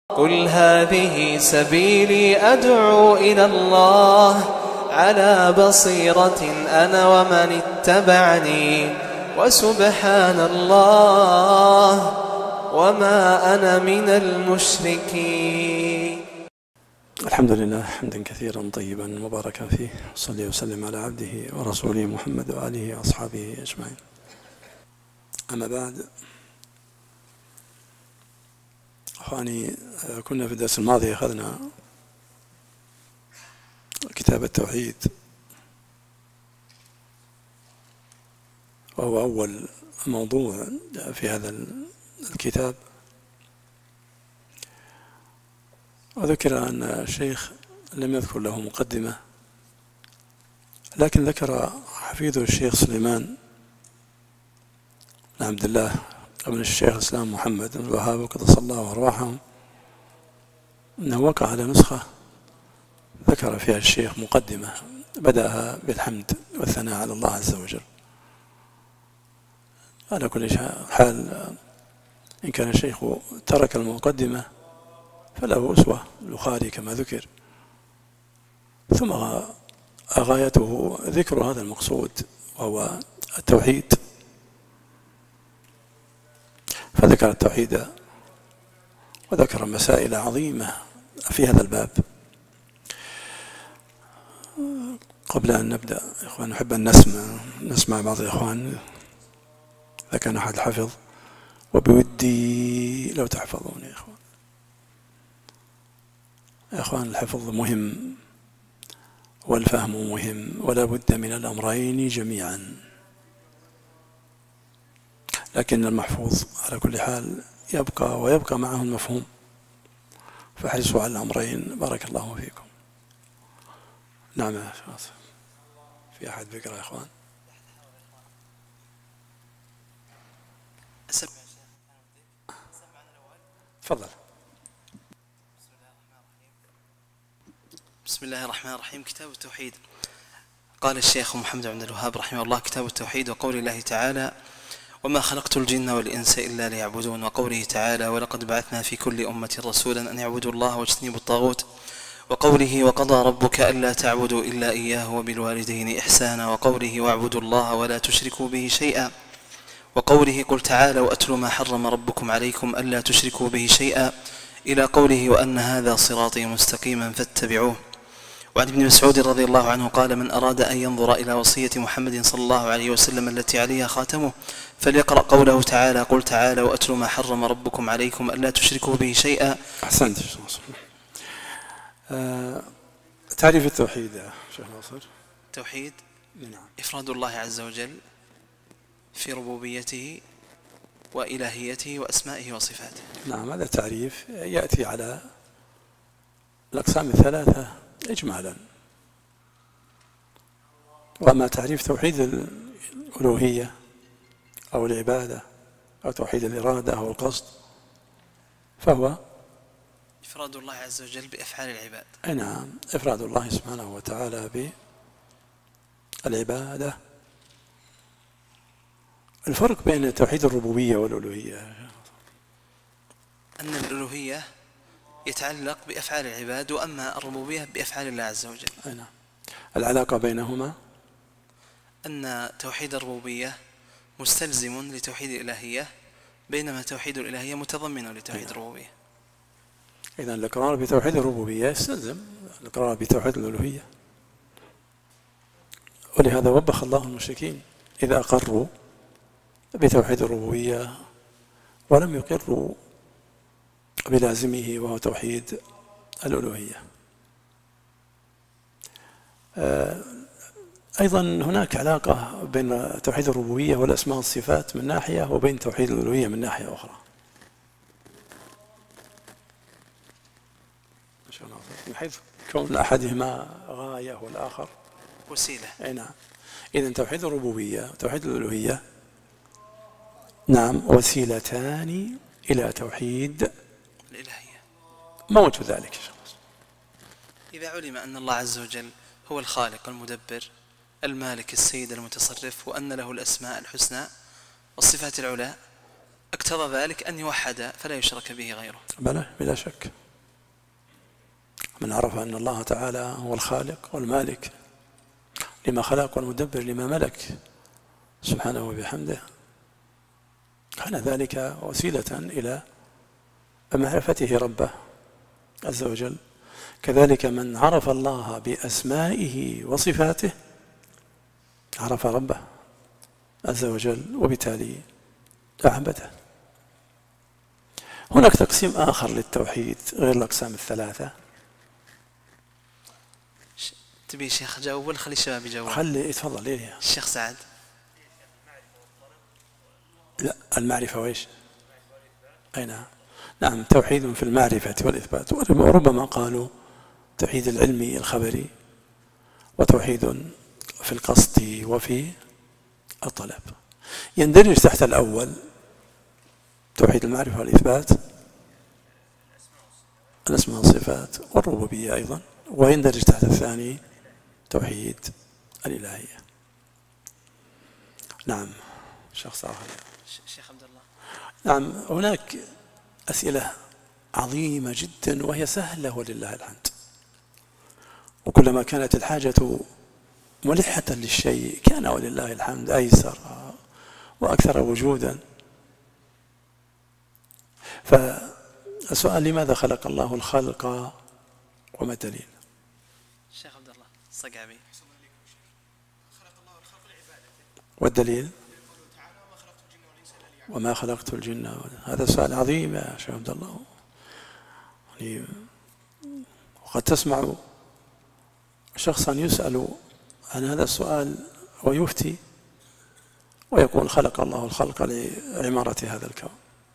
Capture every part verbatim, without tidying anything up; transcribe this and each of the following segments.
قل هذه سبيلي أدعو إلى الله على بصيرة أنا ومن اتبعني وسبحان الله وما أنا من المشركين. الحمد لله حمدا كثيرا طيبا مباركا فيه، صلى وسلم على عبده ورسوله محمد وآله وأصحابه أجمعين. أما بعد، أخواني، كنا في الدرس الماضي أخذنا كتاب التوحيد، وهو أول موضوع في هذا الكتاب. وذكر أن الشيخ لم يذكر له مقدمة، لكن ذكر حفيده الشيخ سليمان بن عبد الله ابن الشيخ الإسلام محمد بن الوهاب وقدس الله أرواحهم أنه وقع على نسخة ذكر فيها الشيخ مقدمة بدأها بالحمد والثناء على الله عز وجل. على كل حال، إن كان الشيخ ترك المقدمة فله أسوة البخاري كما ذكر، ثم غايته ذكر هذا المقصود وهو التوحيد، فذكر التوحيد وذكر مسائل عظيمة في هذا الباب. قبل أن نبدأ يا إخوان، نحب أن نسمع نسمع بعض الإخوان إذا كان أحد حفظ، وبودي لو تحفظون يا إخوان. يا إخوان، الحفظ مهم والفهم مهم، ولا بد من الأمرين جميعا، لكن المحفوظ على كل حال يبقى ويبقى معه المفهوم، فاحرصوا على الأمرين. بارك الله فيكم. نعم يا شخص، في أحد بيقرأ يا إخوان؟ تفضل. بسم الله الرحمن الرحيم. كتاب التوحيد. قال الشيخ محمد بن الوهاب رحمه الله: كتاب التوحيد. وقول الله تعالى: وما خلقت الجن والإنس إلا ليعبدون. وقوله تعالى: ولقد بعثنا في كل أمة رسولا أن يعبدوا الله واجتنبوا الطاغوت. وقوله: وقضى ربك ألا تعبدوا إلا إياه وبالوالدين إحسانا. وقوله: واعبدوا الله ولا تشركوا به شيئا. وقوله: قل تعالوا أتل ما حرم ربكم عليكم ألا تشركوا به شيئا، إلى قوله: وأن هذا صراطي مستقيما فاتبعوه. وعن ابن مسعود رضي الله عنه قال: من أراد أن ينظر إلى وصية محمد صلى الله عليه وسلم التي عليها خاتمه فليقرأ قوله تعالى: قل تعالوا أتل ما حرم ربكم عليكم ألا تشركوا به شيئا. أحسنت. آه، تعريف التوحيد يا شيخ ناصر. توحيد نعم. إفراد الله عز وجل في ربوبيته وإلهيته وأسمائه وصفاته. نعم، هذا تعريف يأتي على الأقسام الثلاثة إجمالا. وأما تعريف توحيد الألوهية أو العبادة أو توحيد الإرادة أو القصد فهو إفراد الله عز وجل بأفعال العباد. نعم، إفراد الله سبحانه وتعالى بالعبادة. الفرق بين توحيد الربوبية والألوهية أن الألوهية يتعلق بأفعال العباد، وأما الربوبية بأفعال الله عز وجل. نعم. العلاقة بينهما أن توحيد الربوبية مستلزم لتوحيد الإلهية، بينما توحيد الإلهية متضمن لتوحيد الربوبية. إذن الإقرار بتوحيد الربوبية يستلزم الإقرار بتوحيد الألوهية، ولهذا وبخ الله المشركين إذا أقروا بتوحيد الربوبية ولم يقروا بلازمه وهو توحيد الألوهية. أيضا هناك علاقة بين توحيد الربوبية والأسماء والصفات من ناحية، وبين توحيد الألوهية من ناحية أخرى، من حيث كون أحدهما غاية والآخر وسيلة. أي نعم. إذن توحيد الربوبية وتوحيد الألوهية نعم وسيلتان إلى توحيد الإلهية. ما وجه ذلك؟ إذا علم أن الله عز وجل هو الخالق المدبر المالك السيد المتصرف، وأن له الأسماء الحسنى والصفات العلى، مقتضى ذلك أن يوحد فلا يشرك به غيره. بلى بلا شك. من عرف أن الله تعالى هو الخالق والمالك لما خلق والمدبر لما ملك سبحانه وبحمده كان ذلك وسيلة إلى معرفته ربه عز وجل. كذلك من عرف الله بأسمائه وصفاته عرف ربه عز وجل وبالتالي أعبده. هناك تقسيم آخر للتوحيد غير الأقسام الثلاثة. تبي شيخ جاوب ولا خلي الشباب يجاوب؟ خلي يتفضل. ليه الشيخ سعد؟ لا المعرفة وإيش؟ أي نعم. نعم توحيد في المعرفة والإثبات، وربما قالوا توحيد العلمي الخبري وتوحيد في القصد وفي الطلب. يندرج تحت الأول توحيد المعرفة والإثبات الأسماء والصفات والربوبية أيضا، ويندرج تحت الثاني توحيد الإلهية. نعم شخص آخر. شيخ عبد الله. نعم هناك أسئلة عظيمة جدا وهي سهلة ولله الحمد، وكلما كانت الحاجة ملحة للشيء كان ولله الحمد أيسر وأكثر وجودا. فالسؤال لماذا خلق الله الخلق وما الدليل؟ الشيخ عبد الله الصقعبي. والدليل؟ وما خلقت الجن. هذا سؤال عظيم يا شيخ عبد الله. يعني وقد تسمع شخصا يسأل عن هذا السؤال ويفتي ويقول خلق الله الخلق لعمارة هذا الكون.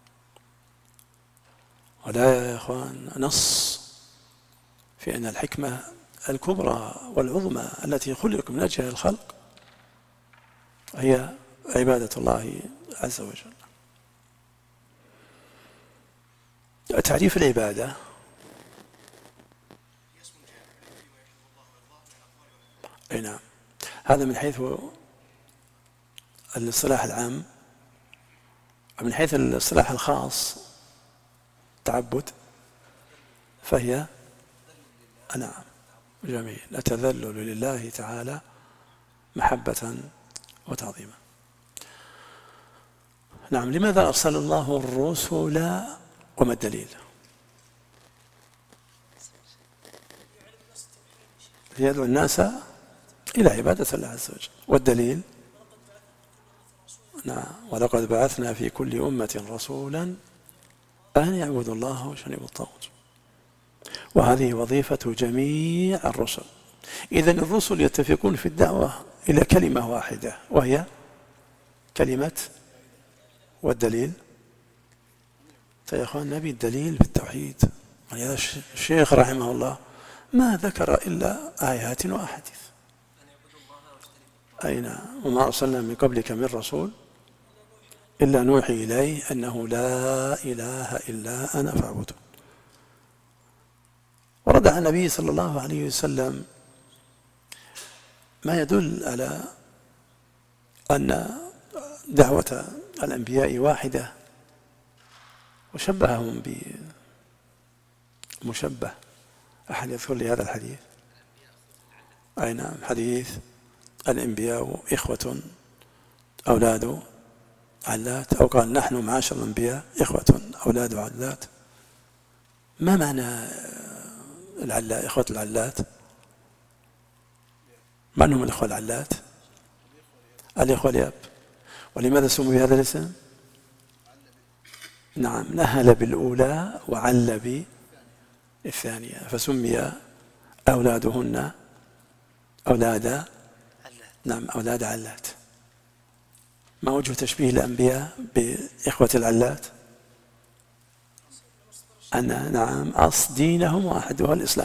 ولا يا إخوان نص في أن الحكمة الكبرى والعظمى التي خلق من أجل الخلق هي عبادة الله عز وجل. تعريف العبادة أي نعم، هذا من حيث الاصطلاح العام. ومن حيث الاصطلاح الخاص تعبد فهي نعم جميل التذلل لله تعالى محبة وتعظيما. نعم لماذا أرسل الله الرسل وما الدليل؟ ليدعو الناس إلى عبادة الله عز وجل. والدليل؟ نعم ولقد بعثنا في كل أمة رسولا أن يعبدوا الله واجتنبوا الطاغوت. وهذه وظيفة جميع الرسل. إذن الرسل يتفقون في الدعوة إلى كلمة واحدة وهي كلمة والدليل. يا أخوان نبي الدليل بالتوحيد. هذا الشيخ رحمه الله ما ذكر إلا آيات وأحاديث. أين وما أرسلنا من قبلك من رسول إلا نوحي إليه أنه لا إله إلا أنا فاعبده. ورد عن النبي صلى الله عليه وسلم ما يدل على أن دعوة الأنبياء واحدة، وشبههم بمشبه. أحد يذكر لي هذا الحديث؟ أي نعم حديث الأنبياء إخوة أولاد علات، أو قال نحن معاشر الأنبياء إخوة أولاد علات. ما معنى العلات إخوة العلات؟ من هم الإخوة العلات؟ الإخوة الأب. ولماذا سموا بهذا الاسم؟ نعم نهل بالأولى وعل بالثانية، فسمي أولادهن أولاد نعم أولاد علات. ما وجه تشبيه الأنبياء بإخوة العلات؟ أن نعم أصل دينهم واحد وهو الإسلام،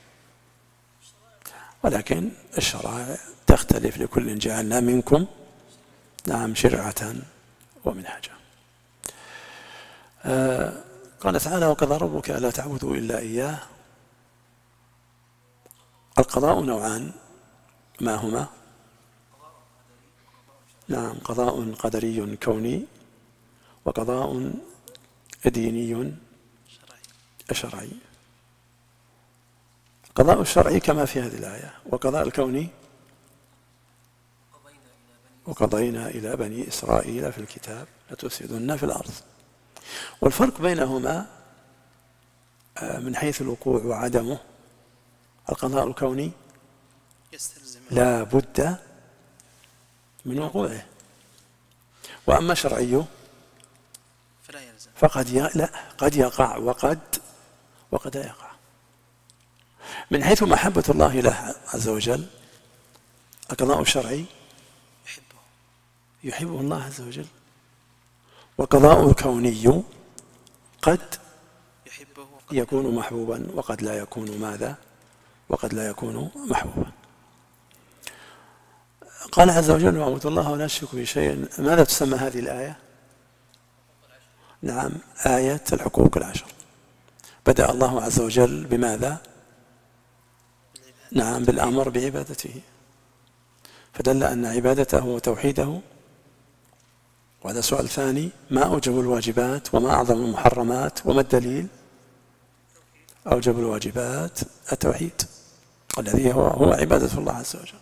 ولكن الشرائع تختلف. لكل جعلنا منكم نعم شرعة ومنهجا. آه قال تعالى وقضى ربك ألا تعبدوا إلا إياه. القضاء نوعان، ما هما؟ نعم قضاء قدري كوني، وقضاء ديني شرعي. القضاء الشرعي كما في هذه الآية، وقضاء الكوني وقضينا إلى بني إسرائيل في الكتاب لتفسدن في الأرض. والفرق بينهما من حيث الوقوع وعدمه: القضاء الكوني لا بد من وقوعه، وأما الشرعي فقد ي... لا قد يقع وقد وقد لا يقع. من حيث محبة الله له عز وجل، القضاء الشرعي يحبه الله عز وجل، وقضاء الكوني قد يكون محبوبا وقد لا يكون ماذا؟ وقد لا يكون محبوبا. قال عز وجل: واعبدوا الله ولا تشركوا به شيئا. ماذا تسمى هذه الآية؟ نعم، آية الحقوق العشر. بدأ الله عز وجل بماذا؟ نعم، بالأمر بعبادته، فدل أن عبادته وتوحيده. وهذا سؤال ثاني: ما أوجب الواجبات وما أعظم المحرمات وما الدليل؟ أوجب الواجبات التوحيد الذي هو هو عبادة الله عز وجل،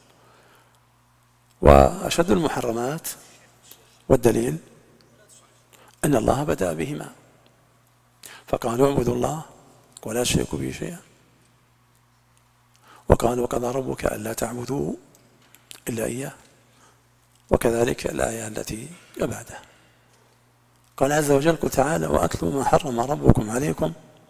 وأشد المحرمات والدليل أن الله بدأ بهما، فقالوا اعبدوا الله ولا تشركوا به شيئا، وقالوا وقضى ربك ألا تعبدوا إلا إياه، وكذلك الآية التي بعدها قال عز وجل: قل تعالى وأتلوا ما حرم ربكم عليكم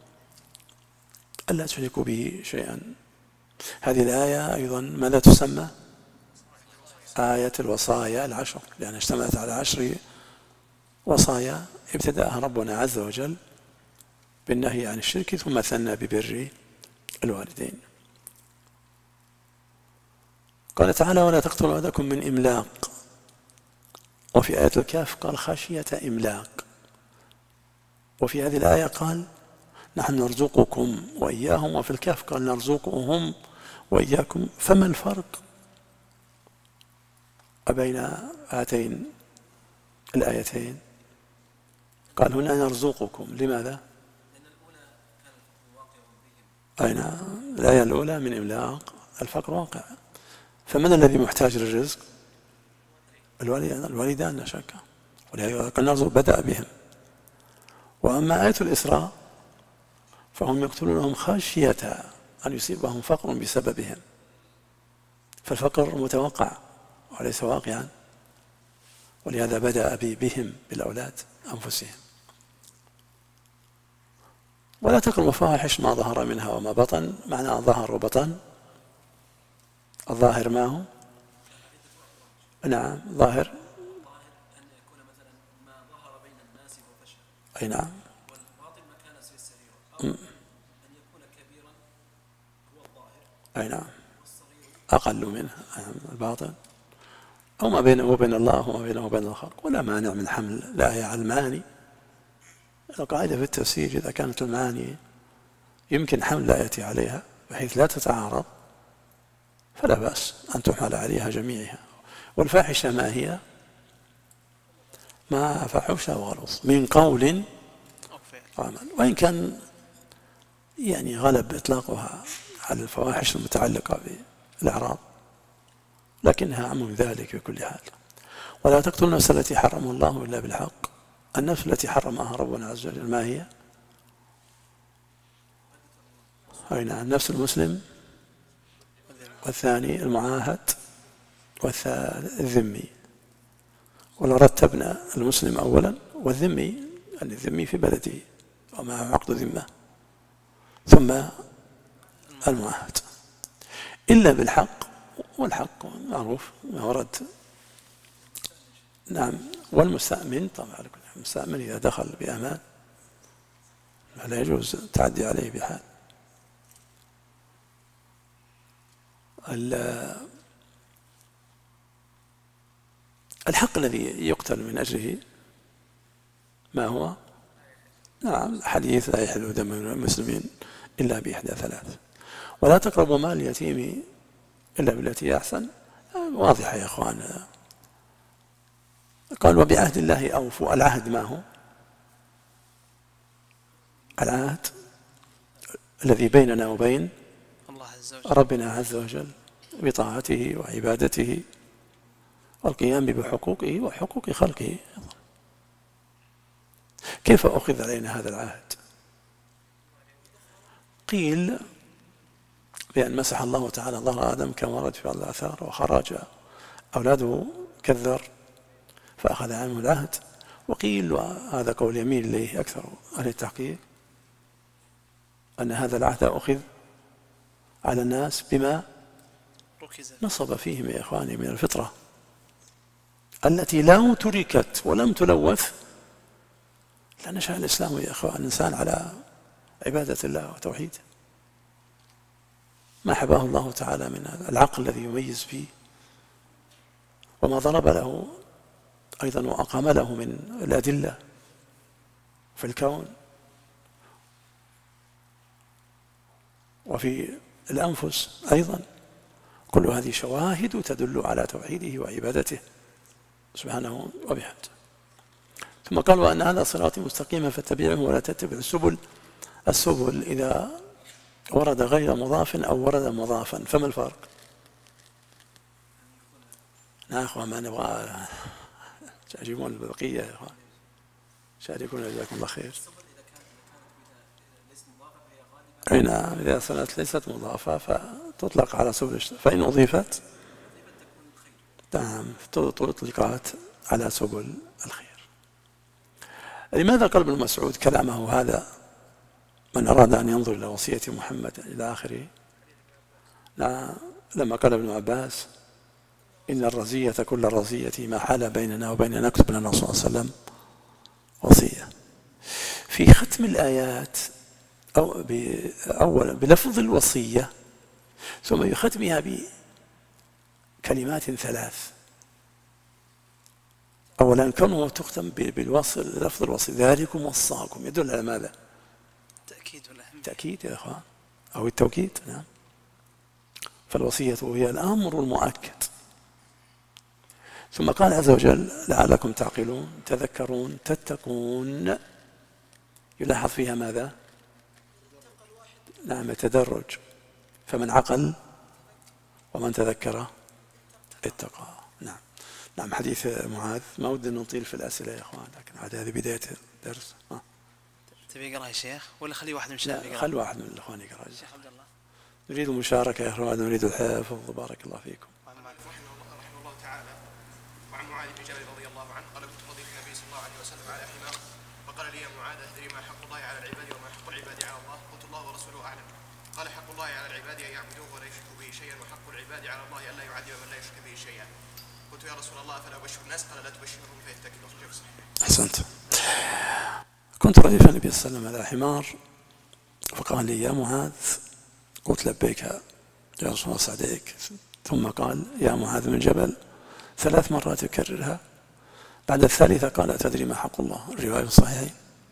ألا تشركوا به شيئا. هذه الآية أيضا ماذا تسمى؟ آية الوصايا العشر، لأنها اشتملت على عشر وصايا ابتدأها ربنا عز وجل بالنهي عن الشرك، ثم ثنى ببر الوالدين. قال تعالى: ولا تقتلوا أولادكم من إملاق. وفي آية الكهف قال: خشية إملاق. وفي هذه الآية قال: نحن نرزقكم وإياهم. وفي الكهف قال: نرزقهم وإياكم. فما الفرق بين هاتين الآيتين؟ قال هنا نرزقكم. لماذا؟ أين الآية الأولى من إملاق، الفقر واقع، فمن الذي محتاج للرزق؟ الوالدان لا شك، ولهذا قال نرزق بدأ بهم. وأما آية الإسراء فهم يقتلونهم خشية أن يصيبهم فقر بسببهم، فالفقر متوقع وليس واقعا، ولهذا بدأ بهم بالأولاد أنفسهم. ولا تقربوا الفواحش ما ظهر منها وما بطن. معنى ظهر وبطن، الظاهر ما هو؟ نعم، ظاهر أن يكون مثلا ما ظهر بين الناس وفشل. أي نعم. والباطن ما كان في السرير، أو أن يكون كبيرا هو الظاهر. أي نعم، أقل منه الباطن، أو ما بينه وبين الله وما بينه وبين الخلق. ولا مانع من حمل الآية على المعاني. القاعدة في التفسير إذا كانت المعاني يمكن حمل الآية عليها بحيث لا تتعارض فلا بأس أن تحمل عليها جميعها. والفاحشة ما هي؟ ما فحش وغلظ من قول وعمل، وإن كان يعني غلب إطلاقها على الفواحش المتعلقة بالأعراض، لكنها أعم من ذلك في كل حال. ولا تقتلوا النفس التي حرم الله إلا بالحق. النفس التي حرمها ربنا عز وجل ما هي؟ أي نعم، النفس المسلم، والثاني المعاهد، والثالث الذمي. ولو رتبنا المسلم أولا والذمي، أن الذمي في بلده ومعه عقد ذمة، ثم المعاهد، إلا بالحق. والحق معروف ما ورد. نعم، والمستأمن طبعا، المستأمن إذا دخل بأمان لا يجوز التعدي عليه بحال. الحق الذي يقتل من أجله ما هو؟ نعم، حديث لا يحل دم المسلمين إلا بإحدى ثلاث. ولا تقربوا مال اليتيم إلا بالتي أحسن. واضحة يا أخوان. قال وبعهد الله أوفوا. العهد ما هو؟ العهد الذي بيننا وبين الله عز وجل ربنا عز وجل بطاعته وعبادته والقيام بحقوقه وحقوق خلقه. كيف أخذ علينا هذا العهد؟ قيل بأن مسح الله تعالى ظهر آدم كما ورد في بعض الآثار، وخرج أولاده كالذر فأخذ عنه العهد. وقيل وهذا قول يميل إليه أكثر أهل التحقيق أن هذا العهد أخذ على الناس بما نصب فيهم يا إخواني من الفطرة التي لو تركت ولم تلوث لنشأ الإسلام يا إخوان الإنسان على عبادة الله وتوحيده. ما حباه الله تعالى من هذا العقل الذي يميز فيه، وما ضرب له أيضا وأقام له من الأدلة في الكون وفي الأنفس أيضا، كل هذه شواهد تدل على توحيده وعبادته سبحانه وبحمده. ثم قال وأن هذا صراطي مستقيما فاتبعوه ولا تتبعوا السبل. السبل إذا ورد غير مضاف أو ورد مضافا فما الفرق؟ نعم أخوان ما نبغى تعجبون البقية يا أخوان، شاركونا جزاكم الله خير. أي نعم إذا صارت ليست مضافة فتطلق على سبل، فإن أضيفت نعم تطلقات على سبل الخير. لماذا قال ابن مسعود كلامه هذا من أراد أن ينظر إلى وصية محمد إلى آخره؟ نعم لما قال ابن عباس إن الرزية كل الرزية ما حال بيننا وبين نكتب لنا صلى الله عليه وسلم وصية. في ختم الآيات أو أولا بلفظ الوصية ثم يختمها بكلمات ثلاث. أولا كونه تختم بالوصل لفظ الوصي ذلكم وصاكم يدل على ماذا؟ تأكيد والأهمية. تأكيد يا أخوان أو التوكيد. نعم فالوصية هي الأمر المؤكد. ثم قال عز وجل لعلكم تعقلون تذكرون تتقون، يلاحظ فيها ماذا؟ نعم التدرج، فمن عقل ومن تذكر اتقى. نعم نعم حديث معاذ ما ودنا نطيل في الأسئلة يا أخوان، لكن عاد هذه بداية الدرس. ها تبي يقرأ يا شيخ ولا خلي واحد من الشباب يقرأ؟ خلي واحد من الأخوان يقرأ. شيخ عبد الله نريد المشاركة يا أخوان، نريد الحفظ بارك الله فيكم. رحمه الله تعالى وعن معاذ بن جبل رضي الله عنه قال كنت رديف النبي صلى الله عليه وسلم على حمار فقال لي يا معاذ أدري ما حق الله على العباد وما حق العباد على الله؟ قلت الله ورسوله أعلم. قال حق الله على العباد أن يعبدوه ولا يشركوا به شيئا وحق العباد على الله أن لا يعذب من لا يشرك به شيئا. قلت يا رسول الله فلا أبشر الناس؟ قال لا تبشرهم فيتكلوا. أخرجه صحيح. أحسنت. كنت رديف النبي صلى الله عليه وسلم على حمار فقال لي يا معاذ، قلت لبيك يا رسول الله سعديك. ثم قال يا معاذ بن جبل ثلاث مرات يكررها، بعد الثالثة قال أتدري ما حق الله؟ الرواية الصحيحين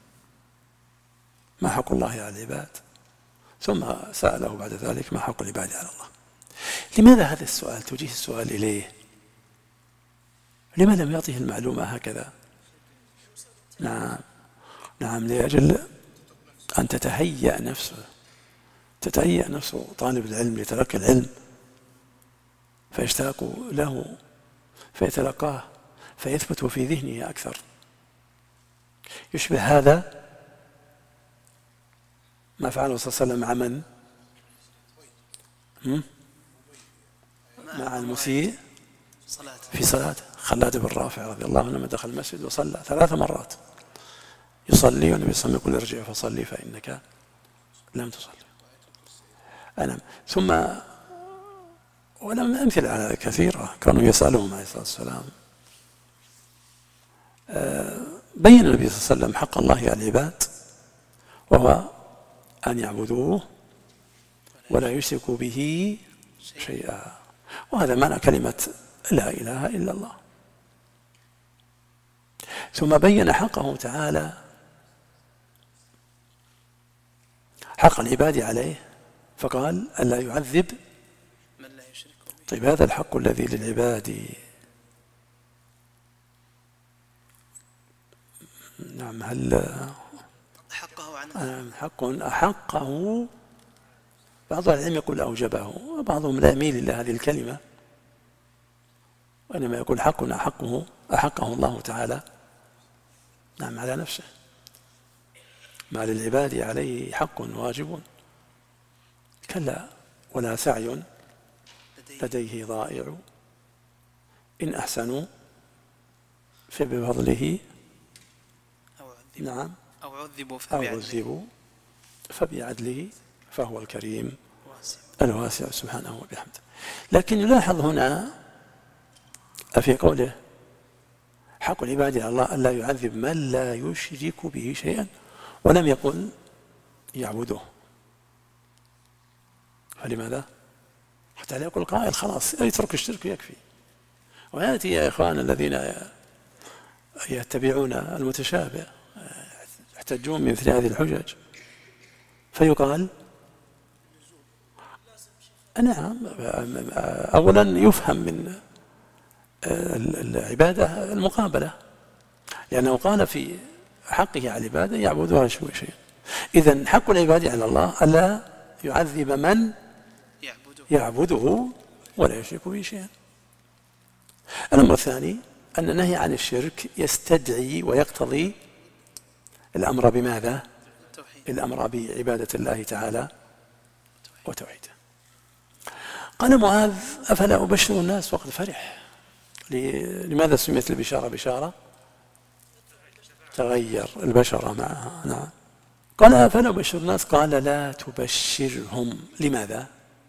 ما حق الله على العباد، ثم سأله بعد ذلك ما حق العباد على الله. لماذا هذا السؤال توجيه السؤال إليه؟ لما لم يعطيه المعلومة هكذا؟ نعم نعم لأجل أن تتهيأ نفسه تتهيأ نفسه طالب العلم لتلقي العلم فيشتاق له فيتلقاه فيثبت في ذهنه أكثر. يشبه هذا ما فعله صلى الله عليه وسلم مع من؟ مع المسيء في صلاته. خلاد بن رافع رضي الله عنه لما دخل المسجد وصلى ثلاث مرات يصلي والنبي صلى الله عليه وسلم يقول ارجع فصلي فإنك لم تصلي. أنا ثم ولم أمثل على كثيرة كانوا يسألهم عليه الصلاة والسلام. بين النبي صلى الله عليه وسلم حق الله على العباد وهو أن يعبدوه ولا يشركوا به شيئا، وهذا معنى كلمة لا إله إلا الله. ثم بين حقه تعالى حق العباد عليه فقال ألا يعذب من لا يشرك به. طيب هذا الحق الذي للعباد نعم هل حقه عن حق أحقه، بعض العلم يقول أوجبه، وبعضهم لا يميل إلى هذه الكلمة، وإنما يقول حق أحقه أحقه الله تعالى نعم على نفسه. ما للعباد عليه حق واجب، كلا ولا سعي لديه ضائع، إن أحسنوا فبفضله نعم أو عذبوا أو عذبوا فبعدله فهو الكريم الواسع سبحانه وبحمده. لكن يلاحظ هنا في قوله حق العباد على الله ألا يعذب من لا يشرك به شيئا، ولم يقل يعبده. فلماذا؟ حتى لا يقول قائل خلاص يترك الشرك يكفي. ويأتي يا إخوان الذين يتبعون المتشابه يحتجون من مثل هذه الحجج، فيقال نعم أولا يفهم من العبادة المقابلة، لأنه قال في حقه على العبادة يعبدها شوي شيء. إذن حق العباد على الله ألا يعذب من يعبده ولا يشرك به شيئا. الأمر الثاني أن النهي عن الشرك يستدعي ويقتضي الأمر بماذا؟ الأمر بعبادة الله تعالى وتوحيده. قال معاذ أفلا أبشر الناس وقد فرح. لماذا سميت البشارة بشارة؟ تغير البشرة معها. نعم. قال أفلا أبشر الناس، قال لا تبشرهم. لماذا؟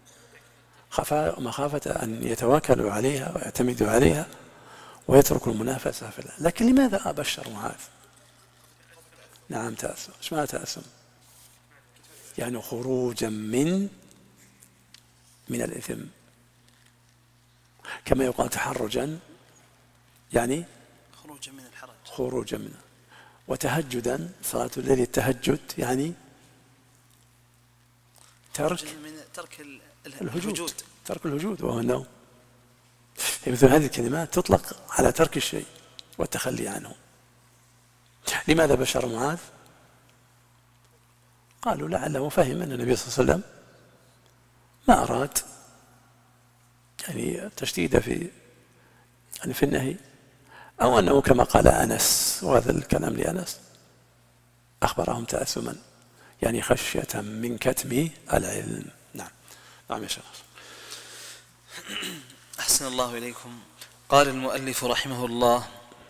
مخافة أن يتواكلوا عليها ويعتمدوا عليها ويتركوا المنافسة في الله. لكن لماذا أبشر معاذ؟ نعم تأسم. ايش معنى تأسم؟ يعني خروجا من من الإثم، كما يقال تحرجا يعني خروجا من الحرج، خروجا منه. وتهجدا صلاة الليل التهجد يعني ترك من ترك الهجود، ترك الهجود وهو النوم. مثل هذه الكلمات تطلق على ترك الشيء والتخلي عنه. لماذا بشر معاذ؟ قالوا لعله فهم أن النبي صلى الله عليه وسلم ما أراد يعني تشديد في يعني في النهي، أو أنه كما قال أنس، وهذا الكلام لأنس، أخبرهم تأثما يعني خشية من كتم العلم. نعم. نعم يا شيخ. أحسن الله إليكم. قال المؤلف رحمه الله: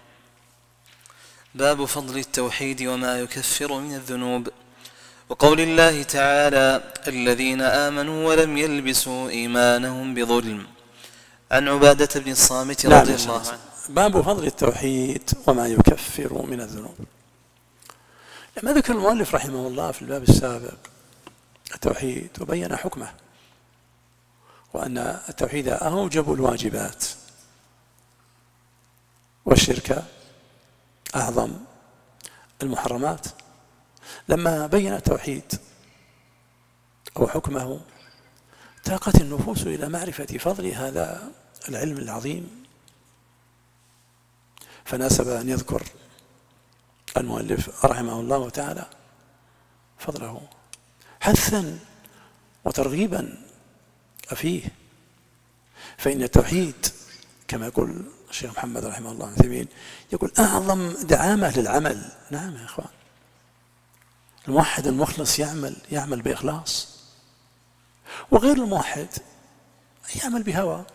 باب فضل التوحيد وما يكفر من الذنوب، وقول الله تعالى: الذين آمنوا ولم يلبسوا إيمانهم بظلم. عن عبادة بن الصامت رضي نعم الله عنه. باب فضل التوحيد وما يكفر من الذنوب. لما ذكر المؤلف رحمه الله في الباب السابق التوحيد وبين حكمه، وأن التوحيد أوجب الواجبات والشرك أعظم المحرمات، لما بين التوحيد وحكمه تاقت النفوس إلى معرفة فضل هذا العلم العظيم، فناسب أن يذكر المؤلف رحمه الله تعالى فضله حثا وترغيبا فيه. فإن التوحيد كما يقول الشيخ محمد رحمه الله ابن عثيمين يقول أعظم دعامة للعمل. نعم يا إخوان، الموحد المخلص يعمل يعمل بإخلاص، وغير الموحد يعمل بهوى،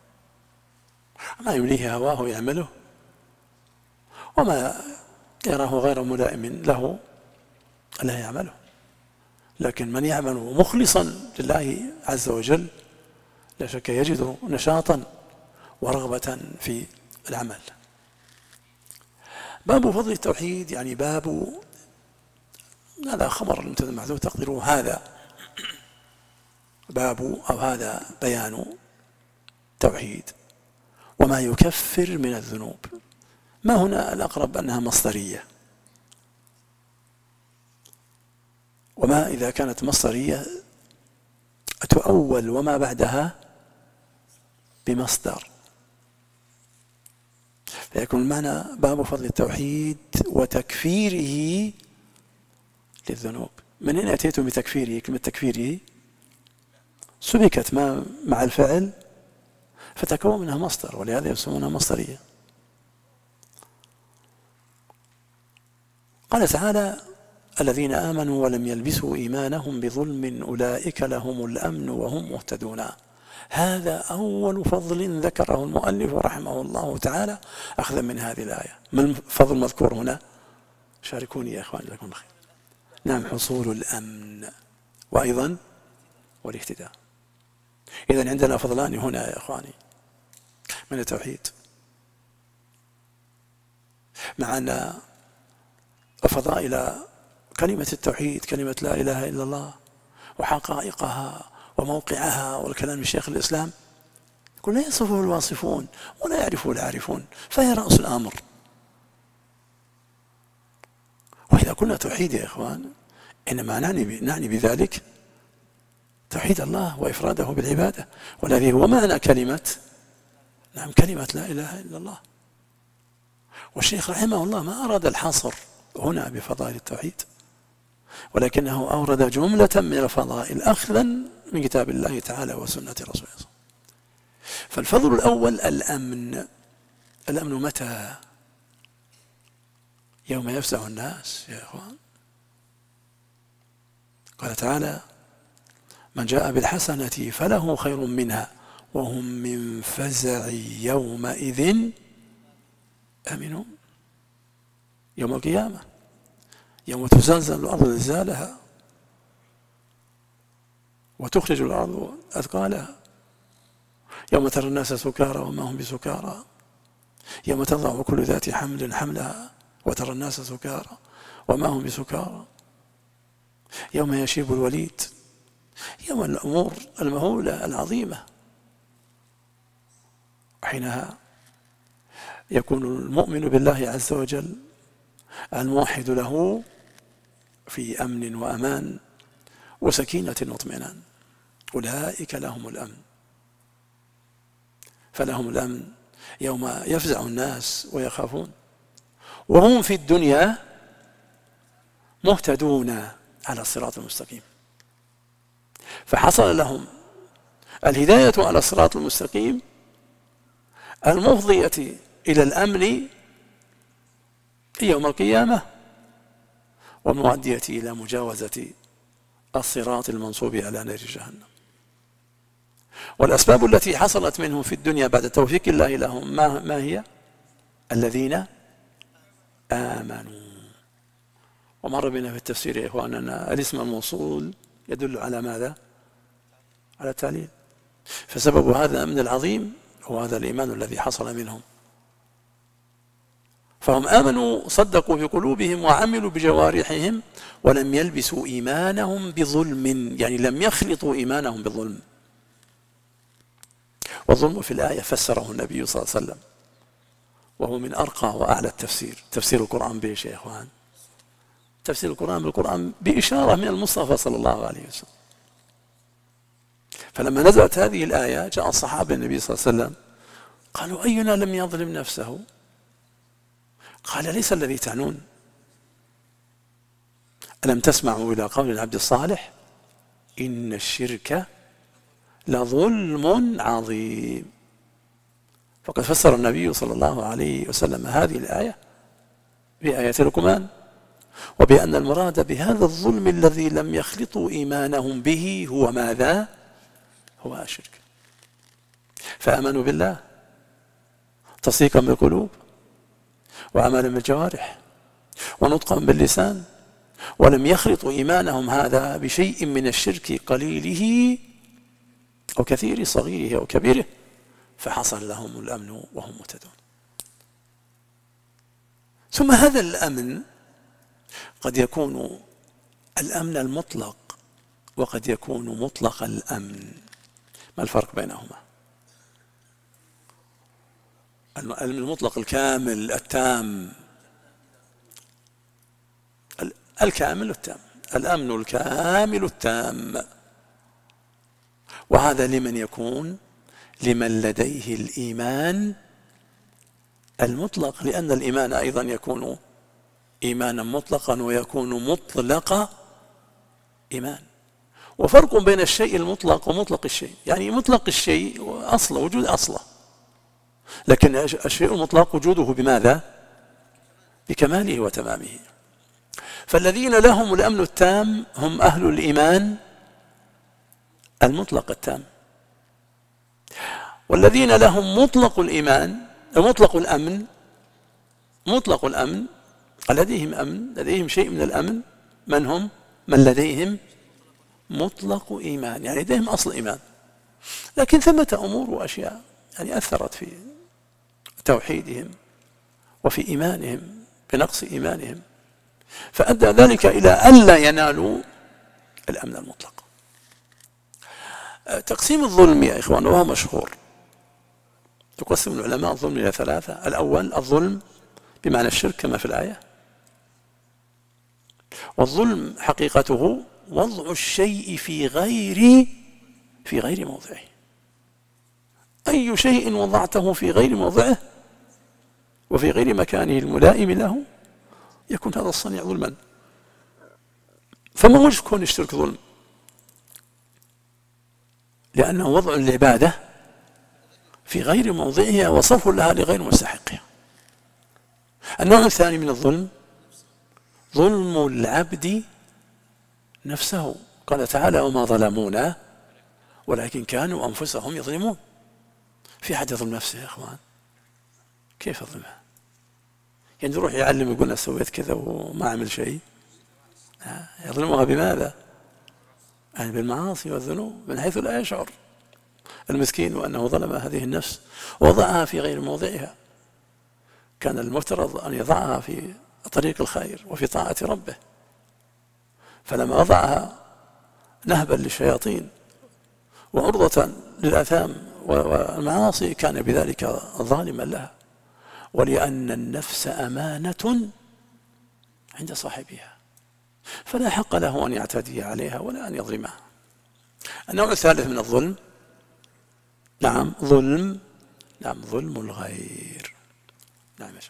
ما يمليه هواه يعمله، وما يراه غير ملائم له لا يعمله. لكن من يعمل مخلصا لله عز وجل لا شك يجد نشاطا ورغبة في العمل. باب فضل التوحيد يعني باب، هذا خبر المبتدا محذوف تقديره هذا باب أو هذا بيان توحيد وما يكفر من الذنوب. ما هنا الأقرب أنها مصدرية، وما إذا كانت مصدرية تؤول وما بعدها بمصدر، فيكون المعنى باب فضل التوحيد وتكفيره للذنوب. من أين أتيتم بتكفيره؟ كلمة تكفيره سبكت ما مع الفعل فتكون منها مصدر، ولهذا يسمونها مصدرية. قال تعالى: الذين آمنوا ولم يلبسوا إيمانهم بظلم أولئك لهم الأمن وهم مهتدون. هذا أول فضل ذكره المؤلف رحمه الله تعالى أخذا من هذه الآية. ما الفضل المذكور هنا؟ شاركوني يا إخوان جزاكم الله خير. نعم، حصول الأمن وأيضا والاهتداء. إذن عندنا فضلان هنا يا إخواني من التوحيد، مع أن فضائل كلمة التوحيد، كلمة لا إله إلا الله وحقائقها وموقعها والكلام الشيخ الإسلام يقول لا يصفه الواصفون ولا يعرفه العارفون، فهي رأس الأمر. وإذا قلنا توحيد يا إخوان إنما نعني نعني بذلك توحيد الله وإفراده بالعبادة، والذي هو معنى كلمة نعم كلمة لا إله إلا الله. والشيخ رحمه الله ما أراد الحصر هنا بفضائل التوحيد، ولكنه أورد جملة من الفضائل أخذا من كتاب الله تعالى وسنة رسوله. فالفضل الأول الأمن. الأمن متى؟ يوم يفزع الناس يا إخوان. قال تعالى: من جاء بالحسنة فله خير منها وهم من فزع يومئذ آمنون. يوم القيامة يوم تزلزل الأرض زلزالها وتخرج الأرض أثقالها، يوم ترى الناس سكارى وما هم بسكارى، يوم تضع كل ذات حمل حملها وترى الناس سكارى وما هم بسكارى، يوم يشيب الوليد، يوم الأمور المهولة العظيمة. حينها يكون المؤمن بالله عز وجل الموحد له في أمن وأمان وسكينة واطمئنان. أولئك لهم الأمن. فلهم الأمن يوم يفزع الناس ويخافون، وهم في الدنيا مهتدون على الصراط المستقيم. فحصل لهم الهداية على الصراط المستقيم المفضية إلى الأمن يوم القيامة والمؤدية إلى مجاوزة الصراط المنصوب على نار جهنم. والأسباب التي حصلت منهم في الدنيا بعد توفيق الله لهم ما, ما هي؟ الذين آمنوا. ومر بنا في التفسير يا إخوان أن الاسم الموصول يدل على ماذا؟ على التعليل. فسبب هذا الأمن العظيم هو هذا الإيمان الذي حصل منهم. فهم آمنوا صدقوا بقلوبهم وعملوا بجوارحهم ولم يلبسوا إيمانهم بظلم، يعني لم يخلطوا إيمانهم بظلم. والظلم في الآية فسره النبي صلى الله عليه وسلم، وهو من أرقى وأعلى التفسير. تفسير القرآن بإيش يا إخوان؟ تفسير القرآن بالقرآن بإشارة من المصطفى صلى الله عليه وسلم. فلما نزلت هذه الآية جاء الصحابة النبي صلى الله عليه وسلم قالوا: أينا لم يظلم نفسه؟ قال: ليس الذي تعنون. ألم تسمعوا إلى قول العبد الصالح: إن الشرك لظلم عظيم. فقد فسر النبي صلى الله عليه وسلم هذه الآية بآية لقمان، وبأن المراد بهذا الظلم الذي لم يخلطوا إيمانهم به هو ماذا؟ هو الشرك. فآمنوا بالله تصديقا بالقلوب وعملا بالجوارح ونطقا باللسان، ولم يخلطوا إيمانهم هذا بشيء من الشرك قليله أو كثيره، صغيره أو كبيره، فحصل لهم الأمن وهم مهتدون. ثم هذا الأمن قد يكون الأمن المطلق وقد يكون مطلق الأمن. ما الفرق بينهما؟ المطلق الكامل التام، الكامل التام، الأمن الكامل التام. وهذا لمن يكون؟ لمن لديه الإيمان المطلق، لأن الإيمان أيضا يكون إيمانا مطلقا ويكون مطلق إيمان. وفرق بين الشيء المطلق ومطلق الشيء، يعني مطلق الشيء أصله وجود أصله، لكن الشيء المطلق وجوده بماذا؟ بكماله وتمامه. فالذين لهم الأمن التام هم أهل الإيمان المطلق التام، والذين لهم مطلق الإيمان مطلق الأمن مطلق الأمن لديهم أمن، لديهم شيء من الأمن. من هم؟ من لديهم مطلق إيمان، يعني لديهم أصل إيمان، لكن ثمة أمور وأشياء يعني أثرت في توحيدهم وفي إيمانهم بنقص إيمانهم، فأدى ذلك إلى ألا ينالوا الأمن المطلق. تقسيم الظلم يا إخوان وهو مشهور، يقسم العلماء الظلم إلى ثلاثة. الأول الظلم بمعنى الشرك كما في الآية، والظلم حقيقته وضع الشيء في غير في غير موضعه. أي شيء وضعته في غير موضعه وفي غير مكانه الملائم له يكون هذا الصنيع ظلما. فما وجه كون الشرك ظلم؟ لأنه وضع العبادة في غير موضعها وصرف لها لغير مستحقها. النوع الثاني من الظلم ظلم العبد نفسه، قال تعالى وما ظلمونا ولكن كانوا أنفسهم يظلمون. في حد يظلم نفسه يا إخوان؟ كيف يظلمها؟ يعني يروح يعلم يقول أنا سويت كذا وما عمل شيء، يظلمها بماذا؟ يعني بالمعاصي والذنوب من حيث لا يشعر المسكين وأنه ظلم هذه النفس ووضعها في غير موضعها. كان المفترض أن يضعها في طريق الخير وفي طاعة ربه، فلما وضعها نهبا للشياطين وعرضة للآثام والمعاصي كان بذلك ظالما لها. ولأن النفس أمانة عند صاحبها فلا حق له أن يعتدي عليها ولا أن يظلمها. النوع الثالث من الظلم نعم ظلم نعم ظلم الغير. نعم يا شيخ.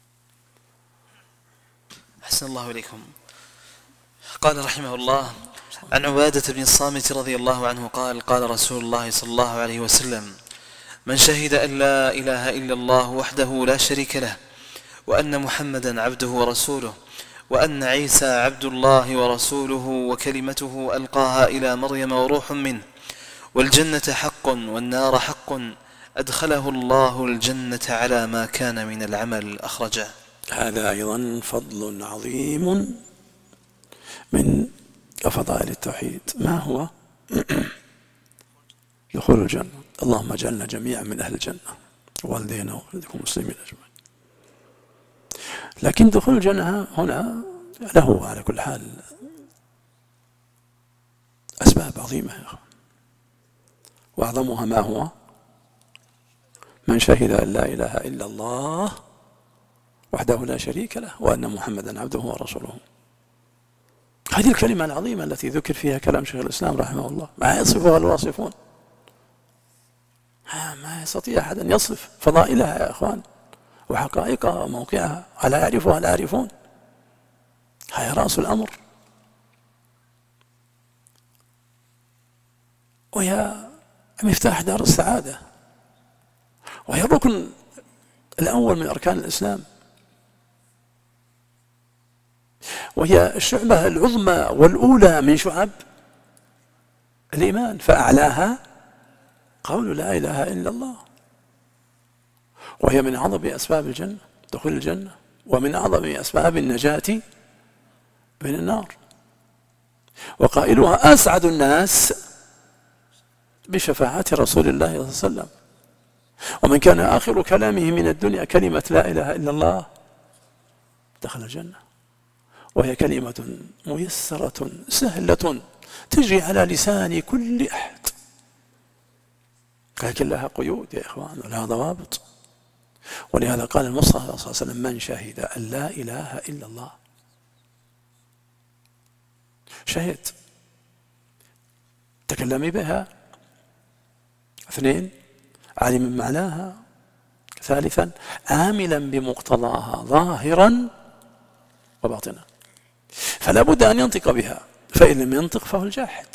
أحسن الله إليكم. قال رحمه الله عن عبادة بن الصامت رضي الله عنه قال قال رسول الله صلى الله عليه وسلم من شهد أن لا إله إلا الله وحده لا شريك له وأن محمدا عبده ورسوله وأن عيسى عبد الله ورسوله وكلمته ألقاها إلى مريم وروح منه والجنة حق والنار حق أدخله الله الجنة على ما كان من العمل. أخرجه. هذا أيضا فضل عظيم من فضائل التوحيد. ما هو؟ دخول الجنة. اللهم اجعلنا جميعا من أهل الجنة والدينا ووالديكم مسلمين أجمعين. لكن دخول الجنة هنا له على كل حال أسباب عظيمة يا أخوان، وأعظمها ما هو؟ من شهد أن لا إله إلا الله وحده لا شريك له وأن محمدا عبده ورسوله. هذه الكلمة العظيمة التي ذكر فيها كلام شيخ الإسلام رحمه الله ما يصفها الواصفون، ما يستطيع أحد أن يصف فضائلها يا أخوان وحقائقها وموقعها، ألا يعرفها العارفون؟ هي رأس الأمر، وهي مفتاح دار السعادة، وهي الركن الأول من أركان الإسلام، وهي الشعبة العظمى والأولى من شعب الإيمان، فأعلاها قول لا إله إلا الله، وهي من أعظم أسباب الجنة دخول الجنة، ومن أعظم أسباب النجاة من النار، وقائلها أسعد الناس بشفاعة رسول الله صلى الله عليه وسلم. ومن كان آخر كلامه من الدنيا كلمة لا إله إلا الله دخل الجنة، وهي كلمة ميسرة سهلة تجري على لسان كل أحد، لكن لها قيود يا إخوان ولها ضوابط. ولهذا قال المصطفى صلى الله عليه وسلم من شهد أن لا إله إلا الله، شهد تكلم بها، اثنين علم معناها، ثالثا عاملا بمقتضاها ظاهرا وباطنا، فلا بد أن ينطق بها فإن لم ينطق فهو الجاحد.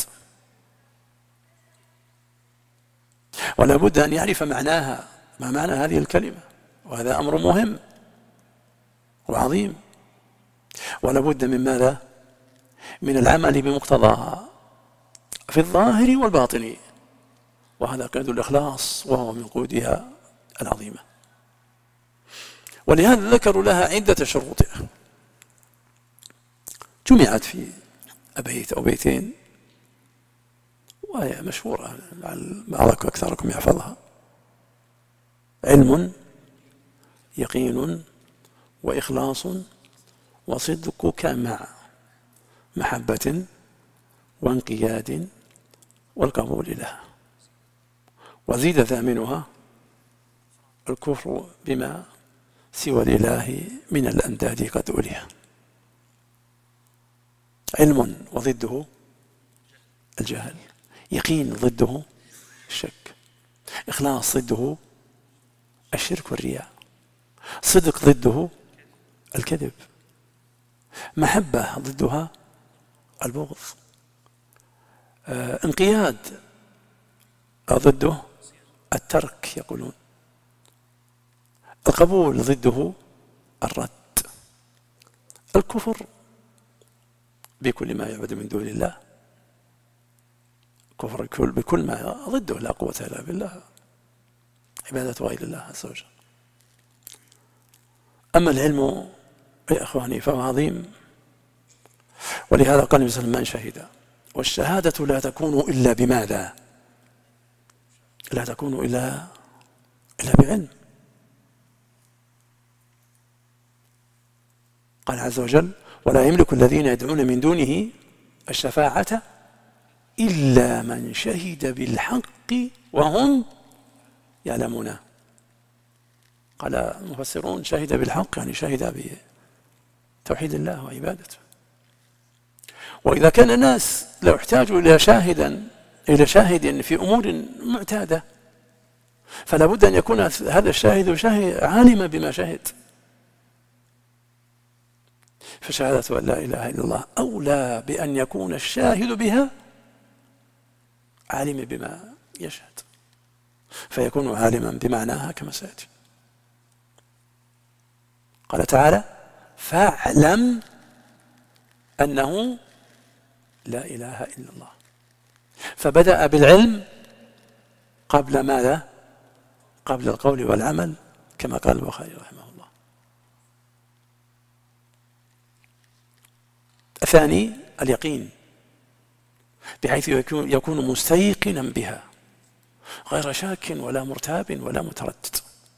ولا بد أن يعرف معناها، ما معنى هذه الكلمة، وهذا أمر مهم وعظيم. ولا بد من ماذا؟ من العمل بمقتضاها في الظاهر والباطن، وهذا قيد الإخلاص وهو من قيودها العظيمة. ولهذا ذكروا لها عدة شروط جمعت في أبيت أو بيتين، وهي مشهورة بعضكم أكثركم يحفظها: علم، يقين، وإخلاص، وصدقك مع محبة وانقياد والقبول لها. وزيد ثامنها الكفر بما سوى الإله من الأنداد قد أوليها. علم وضده الجهل، يقين ضده الشك، إخلاص ضده الشرك والرياء، صدق ضده الكذب، محبة ضدها البغض، آه انقياد ضده الترك يقولون، القبول ضده الرد. الكفر بكل ما يعبد من دون الله، كفر بكل ما ضده لا قوة إلا بالله، عبادة غير الله عز وجل. أما العلم يا إخواني فهو عظيم، ولهذا قال النبي صلى الله عليه وسلم: من شهد. والشهادة لا تكون إلا بماذا؟ لا تكون إلا إلا بعلم. قال عز وجل: ولا يملك الذين يدعون من دونه الشفاعة إلا من شهد بالحق وهم يعلمون. قال المفسرون: شهد بالحق يعني شهد بتوحيد الله وعبادته. وإذا كان الناس لو احتاجوا إلى شاهدا إلى شاهد في أمور معتادة، فلا بد أن يكون هذا الشاهد شاهد عالما بما شهد. فشهادة أن لا إله إلا الله أولى بأن يكون الشاهد بها عالما بما يشهد، فيكون عالما بمعناها كما سيأتي. قال تعالى: فاعلم أنه لا إله إلا الله. فبدأ بالعلم قبل ماذا؟ قبل القول والعمل، كما قال البخاري رحمه الله. الثاني اليقين، بحيث يكون مستيقنا بها غير شاك ولا مرتاب ولا متردد.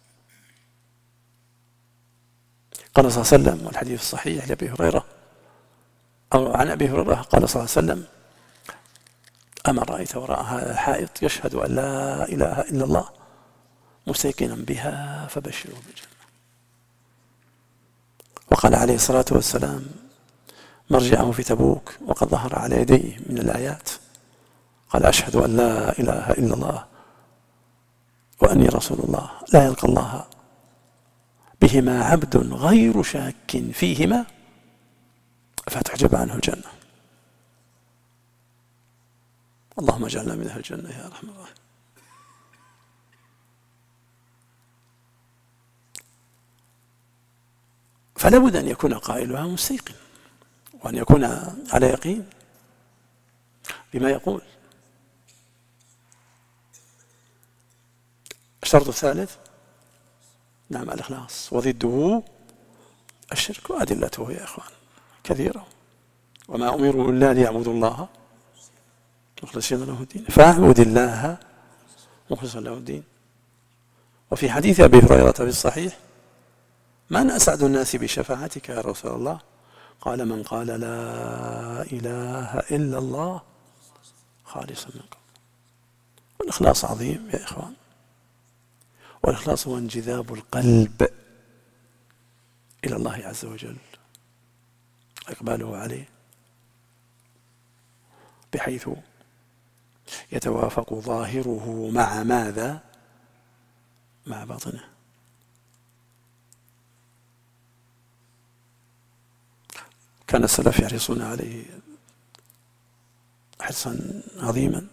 قال صلى الله عليه وسلم، والحديث الصحيح لأبي هريرة أو عن أبي هريرة قال صلى الله عليه وسلم: أما رأيت وراء هذا الحائط يشهد أن لا إله إلا الله مستيقنا بها فبشره بالجنة. وقال عليه الصلاة والسلام: مرجعه في تبوك وقد ظهر على يديه من الآيات، قال: أشهد أن لا إله إلا الله وأني رسول الله، لا يلقى الله بهما عبد غير شاك فيهما فتحجب عنه الجنة. اللهم اجعلنا من أهل الجنة يا أرحم الراحمين. فلا بد أن يكون قائلها مستيقن، وأن يكون على يقين بما يقول. الشرط الثالث نعم الإخلاص، وضده الشرك، وأدلته يا إخوان كثيرة. وما أمروا إلا ليعبدوا الله مخلصين له الدين، فاعبد الله مخلصا له الدين. وفي حديث أبي هريرة في الصحيح: من أسعد الناس بشفاعتك يا رسول الله؟ قال: من قال لا إله إلا الله خالصا من قلبه. والإخلاص عظيم يا إخوان، والإخلاص هو انجذاب القلب إلى الله عز وجل، إقباله عليه، بحيث يتوافق ظاهره مع ماذا؟ مع باطنه. كان السلف يحرصون عليه حرصا عظيما،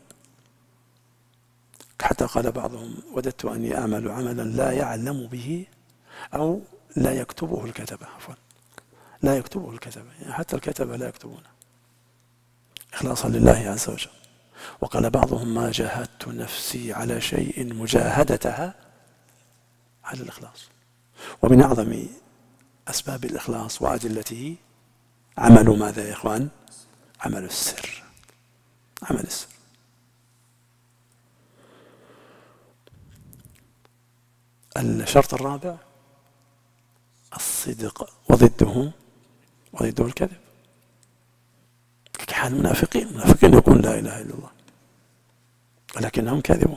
حتى قال بعضهم وددت أني أعمل عملا لا يعلم به أو لا يكتبه الكتبة، عفوا لا يكتبه الكتبة، يعني حتى الكتبة لا يكتبونه، إخلاصا لله عز وجل. وقال بعضهم ما جاهدت نفسي على شيء مجاهدتها على الإخلاص. ومن أعظم أسباب الإخلاص وأدلته عمل ماذا يا إخوان؟ عمل السر، عمل السر. الشرط الرابع الصدق وضده وضده الكذب، كحال المنافقين. المنافقين يقول لا إله إلا الله ولكنهم كاذبون.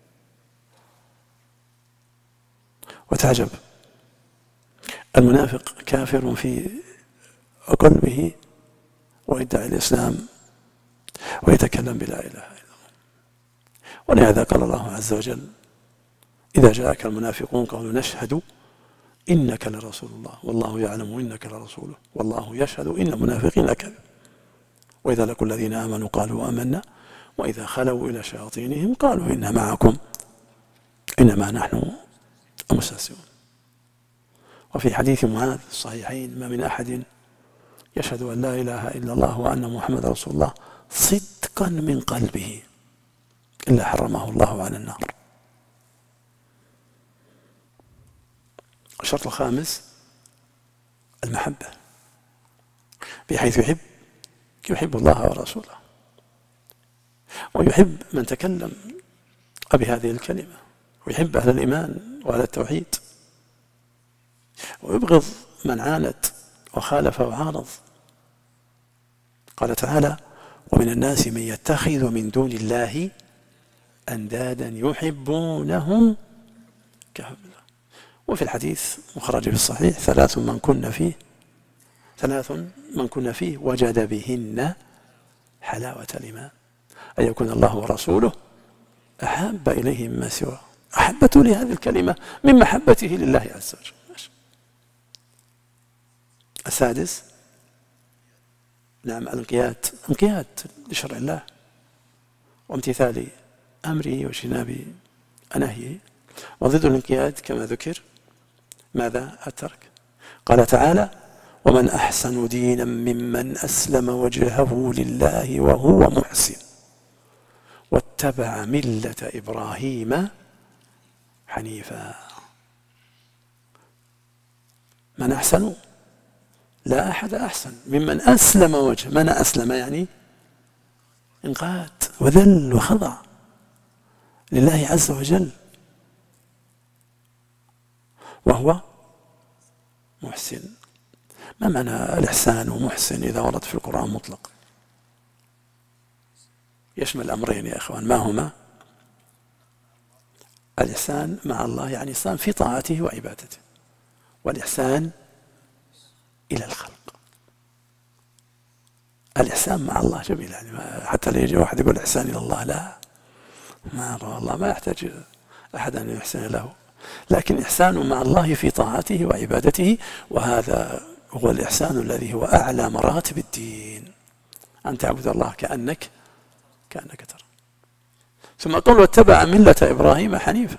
وتعجب، المنافق كافر في قلبه ويدعي الإسلام ويتكلم بلا إله إلا الله. ولهذا قال الله عز وجل إذا جاءك المنافقون قالوا نشهد إنك لرسول الله والله يعلم إنك لرسوله والله يشهد إن المنافقين لكذب. وإذا لقوا الذين آمنوا قالوا آمنا وإذا خلوا إلى شياطينهم قالوا إنا معكم إنما نحن مستهزئون. وفي حديث معاذ الصحيحين ما من أحد يشهد أن لا إله إلا الله وأن محمد رسول الله صدقا من قلبه إلا حرمه الله على النار. الشرط الخامس المحبة، بحيث يحب يحب الله ورسوله ويحب من تكلم بهذه الكلمة ويحب أهل الإيمان وأهل التوحيد ويبغض من عاند وخالف وعارض. قال تعالى ومن الناس من يتخذ من دون الله أندادا يحبونهم كحب الله. وفي الحديث مخرج في الصحيح ثلاث من كن فيه ثلاث من كن فيه وجد بهن حلاوة الإيمان أن يكون الله ورسوله أحب إليه مما سواه. أحبته لهذه الكلمة من محبته لله عز وجل. السادس نعم الانقياد، انقياد لشرع الله وامتثال أمره واجتناب نهيه. وضد الانقياد كما ذكر ماذا؟ الترك. قال تعالى ومن أحسن دينا ممن أسلم وجهه لله وهو محسن واتبع ملة إبراهيم حنيفا. من أحسن؟ لا أحد أحسن ممن أسلم وجهه. من أسلم يعني انقاد وذل وخضع لله عز وجل وهو محسن. ما معنى الإحسان ومحسن إذا ورد في القرآن مطلق؟ يشمل أمرين يا أخوان، ما هما؟ الإحسان مع الله يعني الإحسان في طاعته وعبادته، والإحسان إلى الخلق. الإحسان مع الله جميل، يعني حتى لا يجي واحد يقول إحسان إلى الله، لا، ما الله ما يحتاج أحد أن يحسن له، لكن إحسانه مع الله في طاعته وعبادته، وهذا هو الإحسان الذي هو أعلى مراتب الدين، أن تعبد الله كأنك كأنك ترى. ثم قال واتبع ملة إبراهيم حنيفا.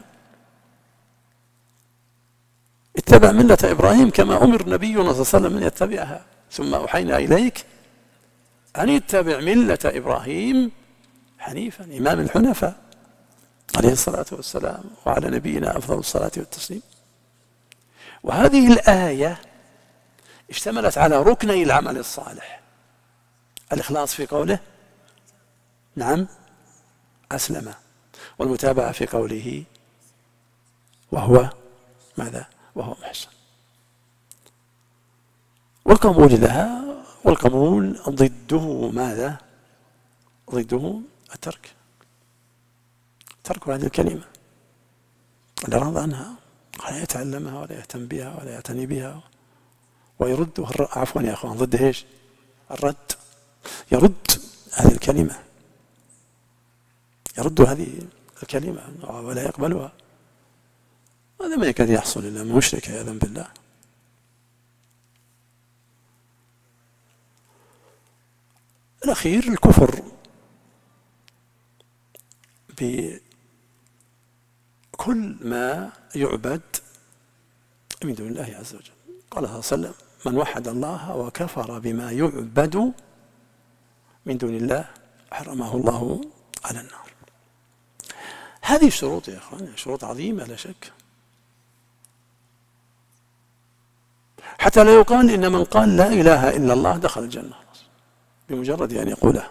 اتبع ملة إبراهيم كما أمر نبينا صلى الله عليه وسلم أن يتبعها، ثم أوحينا إليك أن اتبع ملة إبراهيم حنيفا، إمام الحنفاء عليه الصلاة والسلام وعلى نبينا أفضل الصلاة والتسليم. وهذه الآية اشتملت على ركني العمل الصالح، الإخلاص في قوله نعم أسلم، والمتابعة في قوله وهو ماذا؟ وهو محسن. والقبول لها، والقبول ضده ماذا؟ ضده الترك، ترك هذه الكلمة الإعراض عنها، لا يتعلمها ولا يهتم بها ولا يعتني بها ويرد. عفوا يا أخوان، ضد إيش؟ الرد، يرد هذه الكلمة، يرد هذه الكلمة ولا يقبلها. هذا ما يكاد يحصل إلا من مشرك عياذا بالله. الأخير الكفر بكل ما يعبد من دون الله عز وجل. قال صلى الله عليه وسلم: من وحد الله وكفر بما يعبد من دون الله حرمه الله على النار. هذه الشروط يا أخوان شروط عظيمة لا شك، حتى لا يقال إن من قال لا إله إلا الله دخل الجنة بمجرد أن يقولها.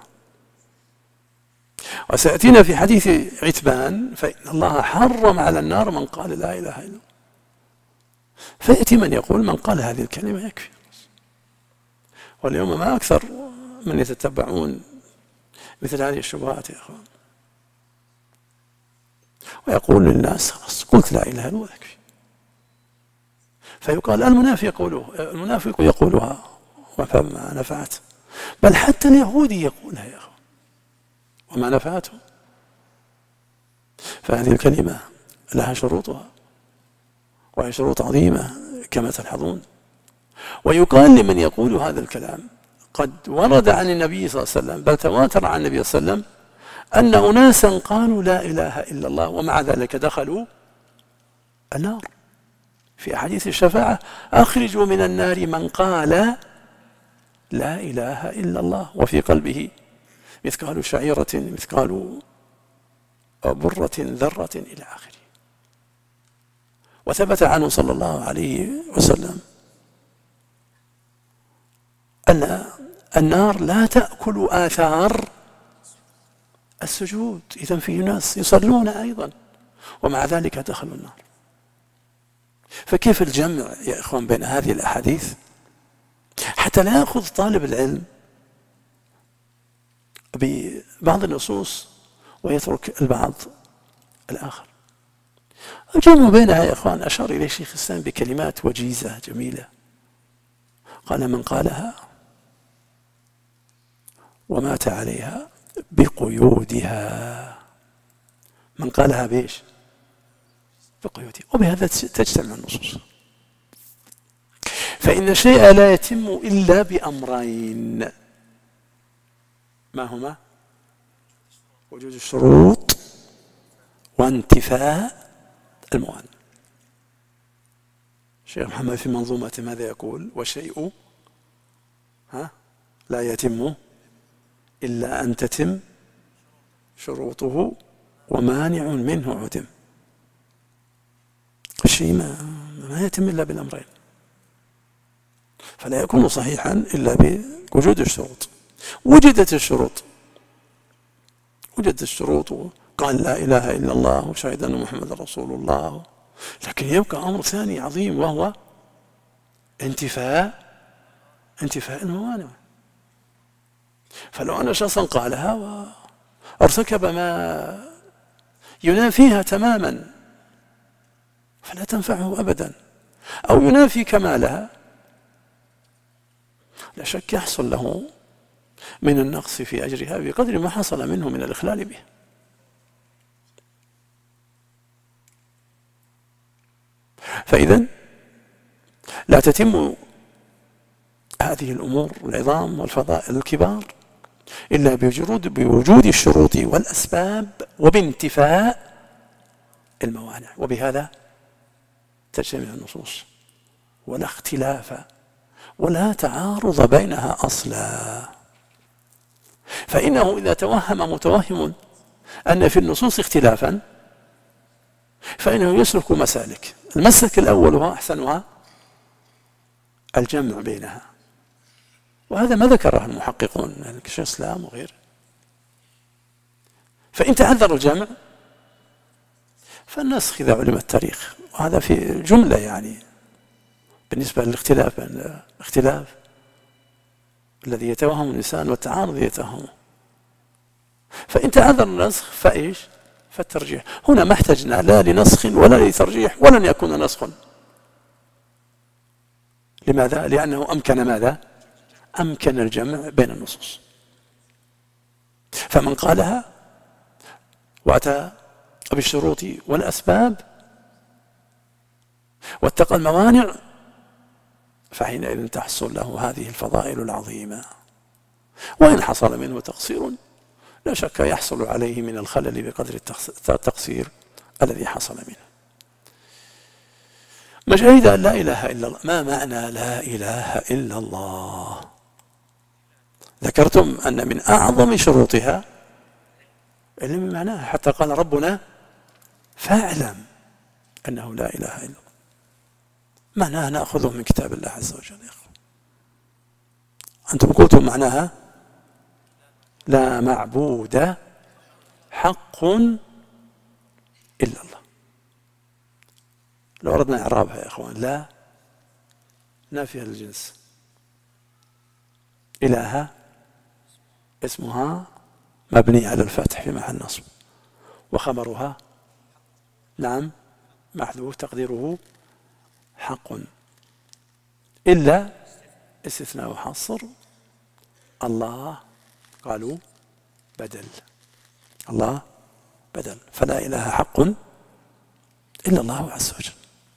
وسيأتينا في حديث عتبان: فإن الله حرم على النار من قال لا إله إلا الله. فيأتي من يقول من قال هذه الكلمة يكفي. واليوم ما أكثر من يتتبعون مثل هذه الشبهات يا أخوان، ويقول للناس: خلاص قلت لا إله إلا الله يكفي. فيقال المنافق يقوله المنافق يقولها وما نفعت، بل حتى اليهودي يقولها يا أخوان وما نفعته. فهذه الكلمة لها شروطها، وهي شروط عظيمة كما تلحظون. ويقال لمن يقول هذا الكلام: قد ورد عن النبي صلى الله عليه وسلم، بل تواتر عن النبي صلى الله عليه وسلم، أن أناسا قالوا لا إله إلا الله ومع ذلك دخلوا النار. في أحاديث الشفاعة: أخرجوا من النار من قال لا إله إلا الله وفي قلبه مثقال شعيرة مثقال برة ذرة إلى آخره. وثبت عنه صلى الله عليه وسلم أن النار لا تأكل آثار السجود. إذن في ناس يصلون أيضا ومع ذلك دخلوا النار. فكيف الجمع يا إخوان بين هذه الأحاديث حتى لا يأخذ طالب العلم ببعض النصوص ويترك البعض الآخر؟ الجمع بينها يا إخوان أشار إليه شيخ الإسلام بكلمات وجيزة جميلة. قال: من قالها ومات عليها بقيودها. من قالها بإيش؟ بقيودها. وبهذا تجتمع النصوص. فإن الشيء لا يتم إلا بأمرين، ما هما؟ وجود الشروط وانتفاء الموانع. الشيخ محمد في منظومة ماذا يقول؟ والشيء ها لا يتم إلا أن تتم شروطه ومانع منه عدم. الشيء ما, ما يتم إلا بالأمرين، فلا يكون صحيحا إلا بوجود الشروط. وجدت الشروط وجدت الشروط قال لا إله إلا الله وشهد أن محمد رسول الله، لكن يبقى أمر ثاني عظيم وهو انتفاء انتفاء الموانع. فلو أن شخصا قالها وارتكب ما ينافيها تماما فلا تنفعه أبدا، أو ينافي كمالها، لا شك يحصل له من النقص في أجرها بقدر ما حصل منه من الإخلال به. فإذن لا تتم هذه الأمور العظام والفضائل الكبار إلا بوجود بوجود الشروط والأسباب وبانتفاء الموانع. وبهذا تجتمع النصوص ولا اختلاف ولا تعارض بينها أصلا. فإنه إذا توهم متوهم أن في النصوص اختلافا فإنه يسلك مسالك. المسلك الأول هو أحسنها الجمع بينها، وهذا ما ذكره المحققون كشيخ الإسلام وغيره. فإن تعذر الجمع فالنسخ إذا علم التاريخ، وهذا في جملة يعني بالنسبة للاختلاف الاختلاف الذي يتوهم الإنسان والتعارض يتوهمه. فإن تعذر النسخ فإيش؟ فالترجيح. هنا ما احتجنا لا لنسخ ولا لترجيح، ولن يكون نسخ. لماذا؟ لأنه أمكن ماذا؟ أمكن الجمع بين النصوص. فمن قالها وأتى بالشروط والأسباب واتقى الموانع فحينئذ تحصل له هذه الفضائل العظيمة. وإن حصل منه تقصير لا شك يحصل عليه من الخلل بقدر التقصير الذي حصل منه. مشاهد أن لا إله إلا الله. ما معنى لا إله إلا الله؟ ذكرتم أن من أعظم شروطها علم معناها، حتى قال ربنا فاعلم أنه لا إله إلا الله. معناها نأخذه من كتاب الله عز وجل يا أخوة. أنتم قلتم معناها لا معبود حق إلا الله. لو أردنا إعرابها يا أخوان، لا نافية للجنس، إله اسمها مبني على الفتح في محل نصب، وخبرها نعم محذوف تقديره حق، إلا استثناء وحصر. الله قالوا بدل، الله بدل، فلا إله حق إلا الله عز وجل.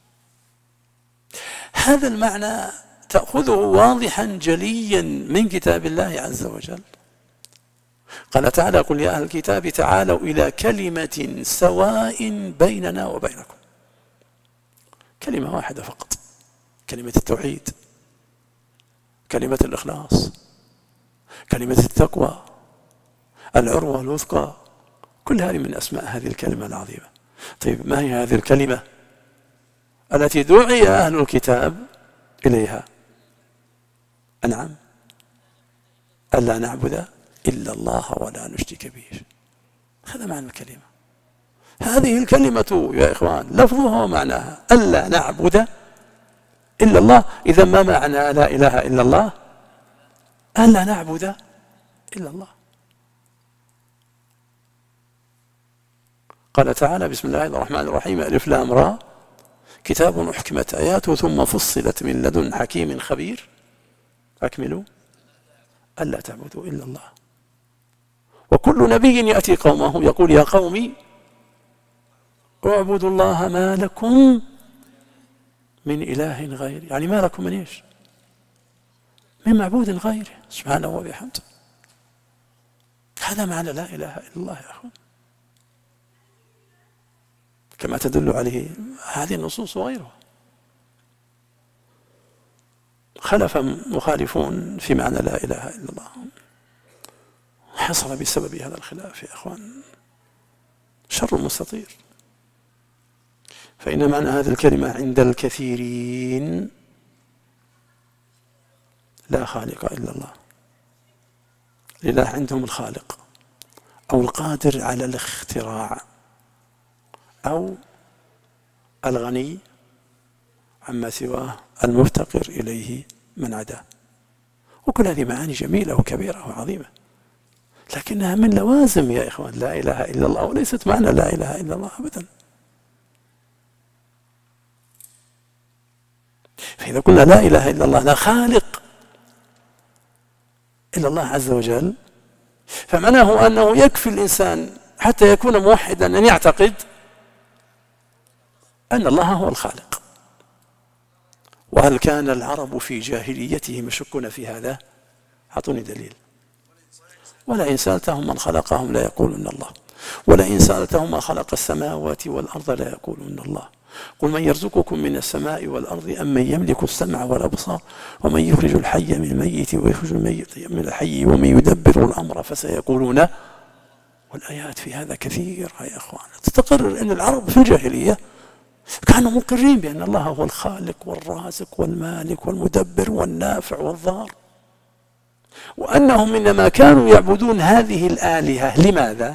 هذا المعنى تأخذه واضحا جليا من كتاب الله عز وجل. قال تعالى قل يا أهل الكتاب تعالوا إلى كلمة سواء بيننا وبينكم. كلمة واحدة فقط، كلمة التوحيد، كلمة الإخلاص، كلمة التقوى، العروة الوثقى، كل هذه من أسماء هذه الكلمة العظيمة. طيب ما هي هذه الكلمة التي دعي أهل الكتاب إليها؟ أنعم ألا نعبد إلا الله ولا نشرك به. هذا معنى الكلمة. هذه الكلمة يا إخوان لفظها ومعناها ألا نعبد إلا الله. إذا ما معنى لا إله إلا الله؟ ألا نعبد إلا الله. قال تعالى بسم الله الرحمن الرحيم ألف لام را كتاب أحكمت آياته ثم فصلت من لدن حكيم خبير أكملوا ألا تعبدوا إلا الله. وكل نبي يأتي قومه يقول يا قوم اعبدوا الله ما لكم من إله غيره، يعني ما لكم من إيش؟ من معبود غيره سبحانه وبحمده. هذا معنى لا إله إلا الله يا أخوان، كما تدل عليه هذه النصوص وغيرها. خلف مخالفون في معنى لا إله إلا الله، حصل بسبب هذا الخلاف يا أخوان شر مستطير. فإن معنى هذه الكلمة عند الكثيرين لا خالق إلا الله. لله عندهم الخالق أو القادر على الاختراع أو الغني عما سواه المفتقر إليه من عداه. وكل هذه معاني جميلة وكبيرة وعظيمة، لكنها من لوازم يا إخوان لا إله إلا الله، وليست معنى لا إله إلا الله أبدا. فإذا قلنا لا إله إلا الله لا خالق إلا الله عز وجل، فمعناه أنه يكفي الإنسان حتى يكون موحدا أن يعتقد أن الله هو الخالق. وهل كان العرب في جاهليتهم يشكون في هذا؟ أعطوني دليل. ولئن سألتهم من خلقهم لا يقولون الله، ولئن سألتهم من خلق السماوات والأرض لا يقولون الله، قل من يرزقكم من السماء والأرض أم من يملك السمع والأبصار ومن يخرج الحي من الميت ويخرج الميت من الحي ومن يدبر الأمر فسيقولون. والآيات في هذا كثيرة يا أخوان تتقرر أن العرب في الجاهلية كانوا مقرين بأن الله هو الخالق والرازق والمالك والمدبر والنافع والضار، وأنهم إنما كانوا يعبدون هذه الآلهة لماذا؟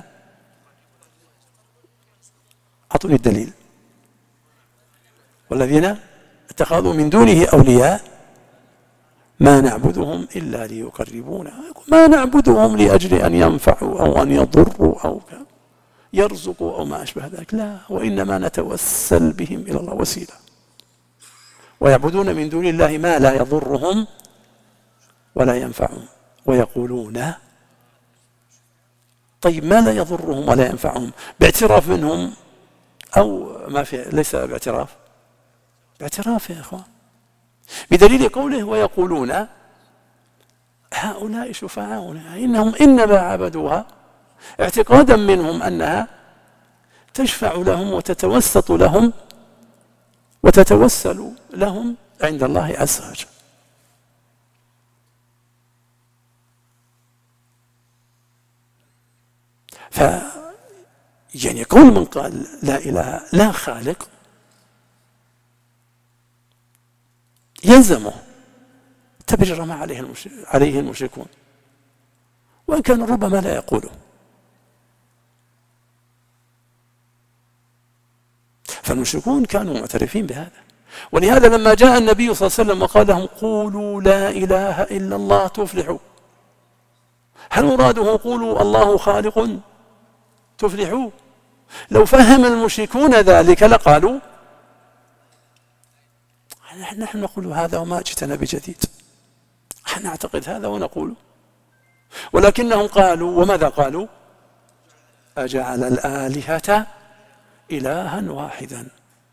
أعطوني الدليل. والذين اتخذوا من دونه أولياء ما نعبدهم إلا ليقربونا، ما نعبدهم لأجل أن ينفعوا أو أن يضروا أو يرزقوا أو ما أشبه ذلك، لا، وإنما نتوسل بهم إلى الله وسيلة. ويعبدون من دون الله ما لا يضرهم ولا ينفعهم ويقولون. طيب ما لا يضرهم ولا ينفعهم باعتراف منهم أو ما في؟ ليس باعتراف، باعتراف يا إخوان، بدليل قوله ويقولون هؤلاء شفعاؤنا إنهم إنما عبدوها اعتقادا منهم أنها تشفع لهم وتتوسط لهم وتتوسل لهم عند الله عز وجل. ف يعني كل من قال لا إله لا خالق يلزمه تبرير ما عليه عليه المشركون، وإن كان ربما لا يقوله. فالمشركون كانوا معترفين بهذا، ولهذا لما جاء النبي صلى الله عليه وسلم وقال لهم قولوا لا إله إلا الله تفلحوا، هل مراده قولوا الله خالق تفلحوا؟ لو فهم المشركون ذلك لقالوا نحن نقول هذا وما جئتنا بجديد، نحن نعتقد هذا ونقوله. ولكنهم قالوا، وماذا قالوا؟ أجعل الآلهة إلها واحدا.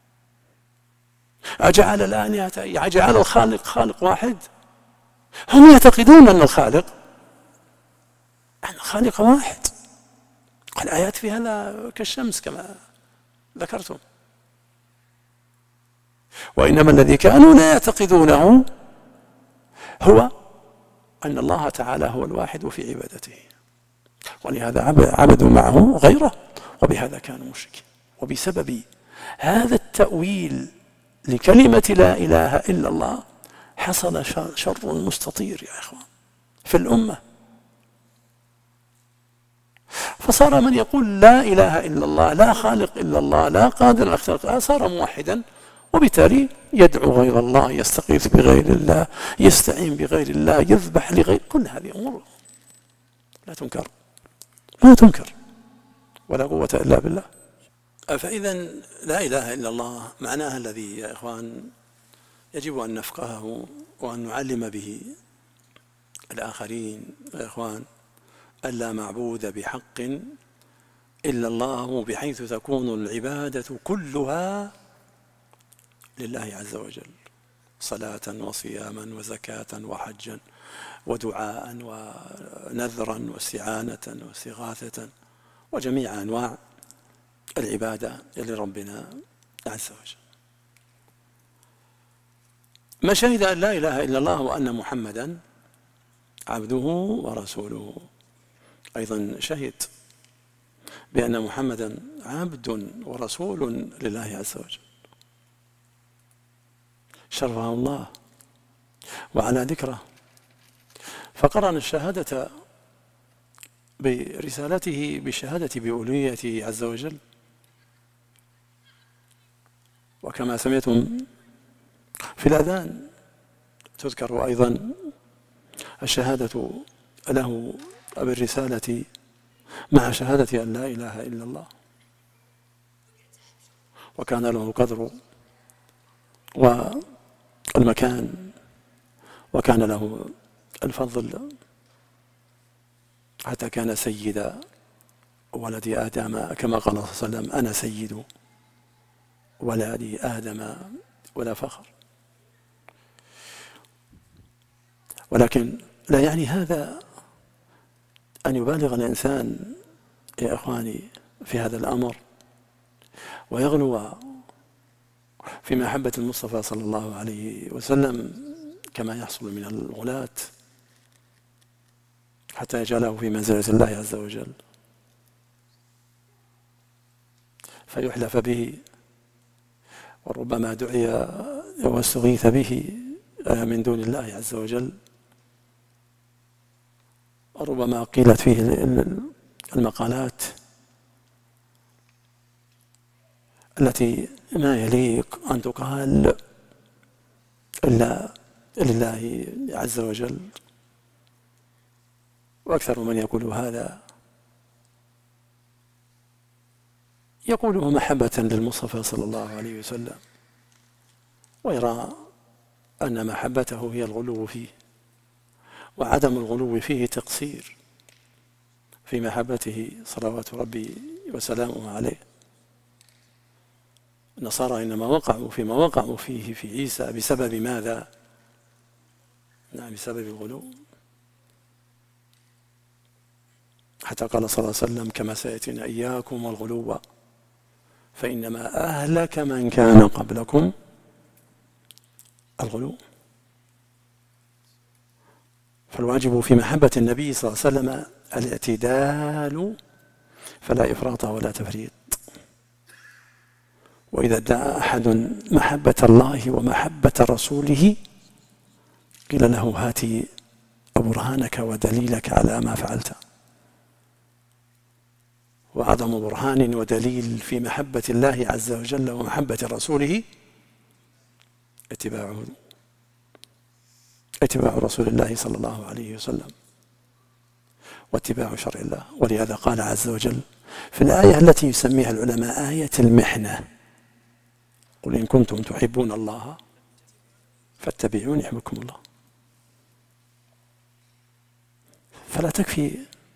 أجعل الآلهة، أجعل الخالق خالق واحد. هم يعتقدون أن الخالق أن الخالق واحد. الآيات في هذا كالشمس كما ذكرتم. وإنما الذي كانوا لا يعتقدونه هو أن الله تعالى هو الواحد في عبادته، ولهذا عبدوا معه غيره، وبهذا كانوا مشركين. وبسبب هذا التأويل لكلمة لا إله إلا الله حصل شر مستطير يا إخوان في الأمة. فصار من يقول لا إله إلا الله، لا خالق إلا الله، لا قادر على الخلق، صار موحدا، وبالتالي يدعو غير الله، يستغيث بغير الله، يستعين بغير الله، يذبح لغير. كل هذه أمور لا تنكر، لا تنكر، ولا قوة إلا بالله. فإذا لا إله إلا الله معناها الذي يا إخوان يجب أن نفقهه وأن نعلم به الآخرين يا إخوان، ألا معبود بحق إلا الله، بحيث تكون العبادة كلها لله عز وجل، صلاة وصياما وزكاة وحجا ودعاء ونذرا واستعانة واستغاثة وجميع أنواع العبادة لربنا عز وجل. من شهد أن لا إله إلا الله وأن محمدا عبده ورسوله أيضا شهد بأن محمدا عبد ورسول لله عز وجل، شرفه الله وعلى ذكره، فقرن الشهادة برسالته بالشهادة بألوهيته عز وجل. وكما سمعتم في الأذان تذكر أيضا الشهادة له بالرسالة مع شهادة أن لا إله إلا الله، وكان له القدر والمكان وكان له الفضل، حتى كان سيد ولد آدم كما قال صلى الله عليه وسلم أنا سيد ولد آدم ولا فخر. ولكن لا يعني هذا أن يبالغ الإنسان يا إخواني في هذا الأمر ويغلو في محبة المصطفى صلى الله عليه وسلم كما يحصل من الغلاة، حتى يجعله في منزلة الله عز وجل فيحلف به، وربما دعي واستغيث به من دون الله عز وجل، وربما قيلت فيه المقالات التي ما يليق أن تقال إلا لله عز وجل. وأكثر من يقول هذا يقوله محبة للمصطفى صلى الله عليه وسلم، ويرى أن محبته هي الغلو فيه، وعدم الغلو فيه تقصير في محبته صلوات ربي وسلامه عليه. النصارى إنما وقعوا فيما وقعوا فيه في عيسى بسبب ماذا؟ نعم بسبب الغلو، حتى قال صلى الله عليه وسلم كما سيأتينا إياكم والغلو فإنما أهلك من كان قبلكم الغلو. فالواجب في محبة النبي صلى الله عليه وسلم الاعتدال فلا إفراط ولا تفريط. وإذا ادعى أحد محبة الله ومحبة رسوله قيل له هات برهانك ودليلك على ما فعلت. وأعظم برهان ودليل في محبة الله عز وجل ومحبة رسوله اتباعه اتباع رسول الله صلى الله عليه وسلم واتباع شرع الله. ولهذا قال عز وجل في الآية التي يسميها العلماء آية المحنة قل إن كنتم تحبون الله فاتبعوني يحببكم الله. فلا تكفي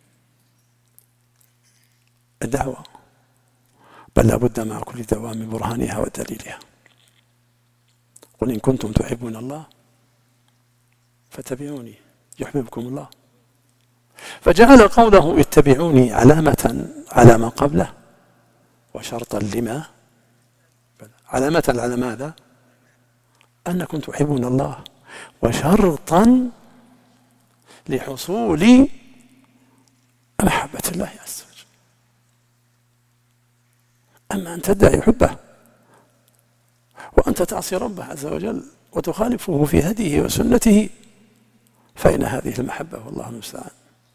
الدعوة بل لابد مع كل دعوة من برهانها ودليلها. قل إن كنتم تحبون الله فاتبعوني يحببكم الله. فجعل قوله اتبعوني علامة على ما قبله وشرطا لما علامة على ماذا؟ أنكم تحبون الله وشرطا لحصول محبة الله عز وجل. أما أن تدعي حبه وأنت تعصي ربه عز وجل وتخالفه في هديه وسنته فإن هذه المحبة والله المستعان.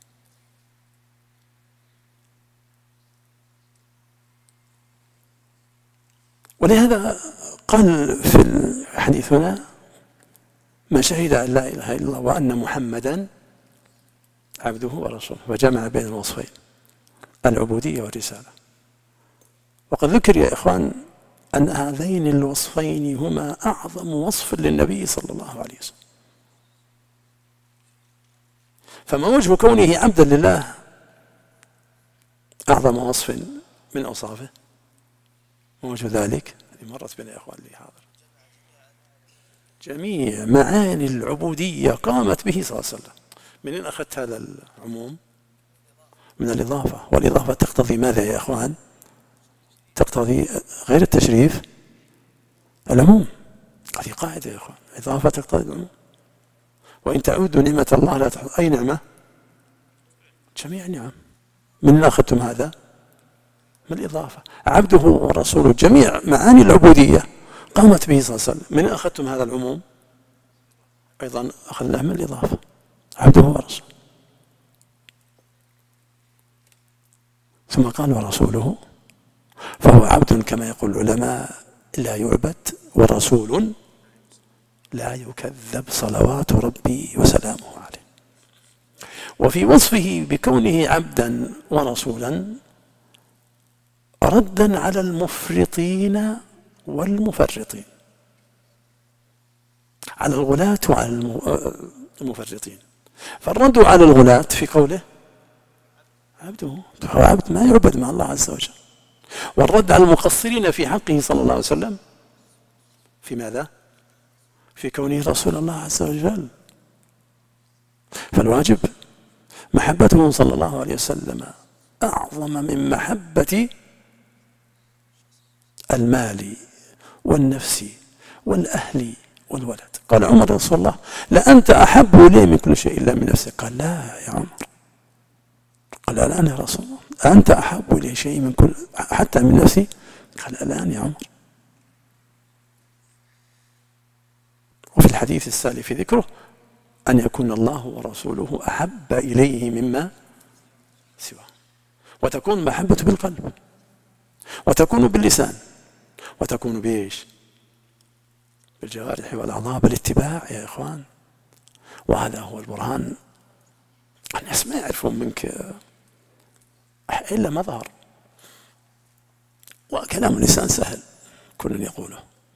ولهذا قال في الحديث هنا من شهد أن لا إله إلا الله وأن محمدا عبده ورسوله وجمع بين الوصفين العبودية والرسالة. وقد ذكر يا إخوان أن هذين الوصفين هما أعظم وصف للنبي صلى الله عليه وسلم. فما وجه كونه عبدا لله أعظم وصف من أوصافه؟ ما وجه ذلك؟ هذه مرت بين يا إخوان لي حاضر. جميع معاني العبودية قامت به صلى الله عليه وسلم. منين أخذت هذا العموم؟ من الإضافة. والإضافة تقتضي ماذا يا إخوان؟ تقتضي غير التشريف العموم. هذه قاعدة يا إخوان، الإضافة تقتضي العموم. وإن تعودوا نعمة الله لا تحصوا. أي نعمة؟ جميع النعم. من أخذتم هذا؟ من الإضافة. عبده ورسوله جميع معاني العبودية قامت به صلى الله عليه وسلم. من أخذتم هذا العموم؟ أيضا أخذناه من الإضافة عبده ورسوله. ثم قال ورسوله فهو عبد كما يقول العلماء لا يعبد ورسول لا يكذب صلوات ربي وسلامه عليه. وفي وصفه بكونه عبدا ورسولا ردا على المفرطين والمفرطين، على الغلاة وعلى المفرطين. فالرد على الغلاة في قوله عبده، هو عبد ما يعبد مع الله عز وجل. والرد على المقصرين في حقه صلى الله عليه وسلم في ماذا؟ في كونه رسول الله عز وجل. فالواجب محبته صلى الله عليه وسلم أعظم من محبة المال والنفس والأهل والولد. قال عمر رسول الله لأنت أحب إلي من كل شيء إلا من نفسك. قال لا يا عمر. قال الآن يا رسول الله أنت أحب إلي شيء من كل حتى من نفسي؟ قال الآن يا عمر. وفي الحديث السالف ذكره أن يكون الله ورسوله أحب إليه مما سواه. وتكون محبة بالقلب وتكون باللسان وتكون بإيش؟ بالجوارح والأعضاء بالاتباع يا إخوان. وهذا هو البرهان. الناس ما يعرفون منك إلا مظهر، وكلام اللسان سهل كل يقوله،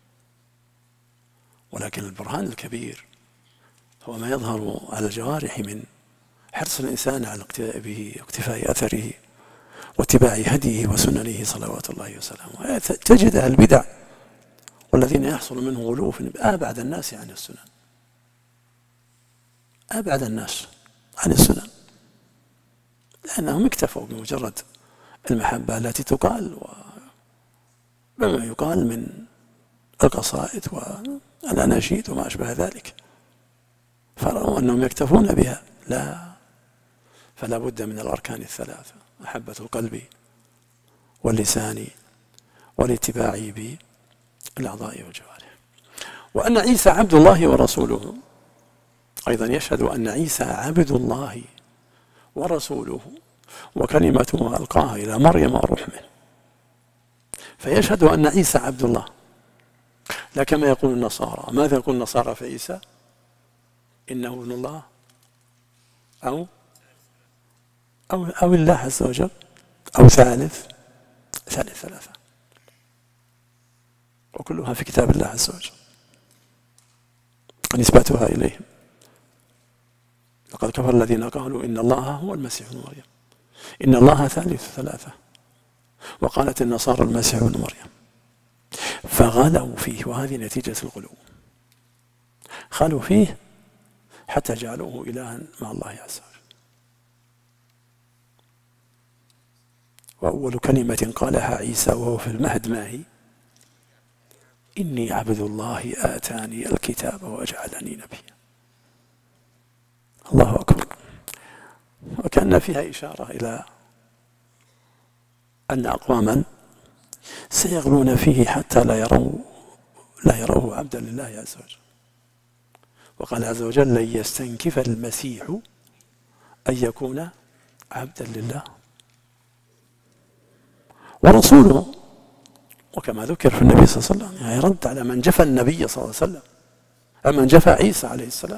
ولكن البرهان الكبير هو ما يظهر على الجوارح من حرص الإنسان على الاقتداء به واقتفاء أثره واتباع هديه وسننه صلوات الله وسلامه. تجد أهل البدع والذين يحصل منه غلو أبعد الناس عن السنن، أبعد الناس عن السنن، لا أنهم اكتفوا بمجرد المحبة التي تقال وبما يقال من القصائد والأناشيد وما أشبه ذلك، فرأوا أنهم يكتفون بها. لا، فلا بد من الأركان الثلاثة: محبة القلب واللسان والاتباع بالأعضاء والجوارح. وأن عيسى عبد الله ورسوله أيضا يشهد أن عيسى عبد الله ورسوله وكلمته ألقاها إلى مريم وروح منه، فيشهد أن عيسى عبد الله، لا كما يقول النصارى. ماذا يقول النصارى في عيسى؟ إنه ابن الله أو أو أو الله عز وجل أو ثالث ثالث ثلاثة، وكلها في كتاب الله عز وجل نسبتها إليهم. لقد كفر الذين قالوا إن الله هو المسيح ابن مريم، إن الله ثالث ثلاثة، وقالت النصارى المسيح ابن مريم، فغلوا فيه، وهذه نتيجة الغلو. غلوا فيه حتى جعلوه إلها مع الله عز وجل. وأول كلمة قالها عيسى وهو في المهد ما هي؟ إني عبد الله آتاني الكتاب وجعلني نبيا. الله أكبر. وكان فيها إشارة إلى أن أقواما سيغلون فيه حتى لا يروا لا يروه عبدا لله عز وجل. وقال عز وجل: لن يستنكف المسيح أن يكون عبدا لله ورسوله. وكما ذكر في النبي صلى الله عليه وسلم، يعني رد على من جفى النبي صلى الله عليه وسلم، أما من جفى عيسى عليه السلام.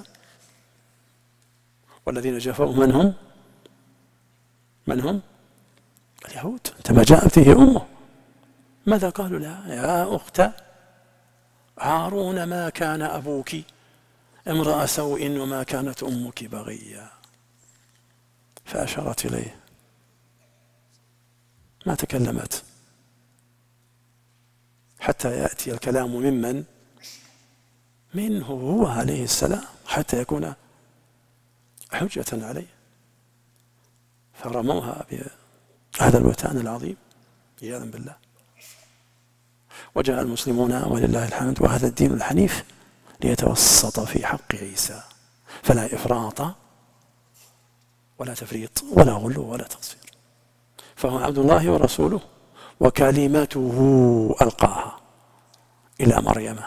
والذين جفوا من هم؟ من هم؟ اليهود. عندما جاءت به أمه ماذا قالوا لها؟ يا أخت هارون ما كان أبوك امرأ سوء وما كانت أمك بغيا. فأشارت إليه، ما تكلمت حتى يأتي الكلام ممن منه هو عليه السلام، حتى يكون حجة عليه. فرموها بهذا البهتان العظيم عياذا بالله. وجاء المسلمون ولله الحمد وهذا الدين الحنيف ليتوسط في حق عيسى، فلا إفراط ولا تفريط ولا غلو ولا تقصير. فهو عبد الله ورسوله وكلمته ألقاها إلى مريم.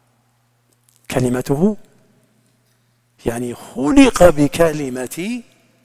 كلمته يعني خلق بكلمة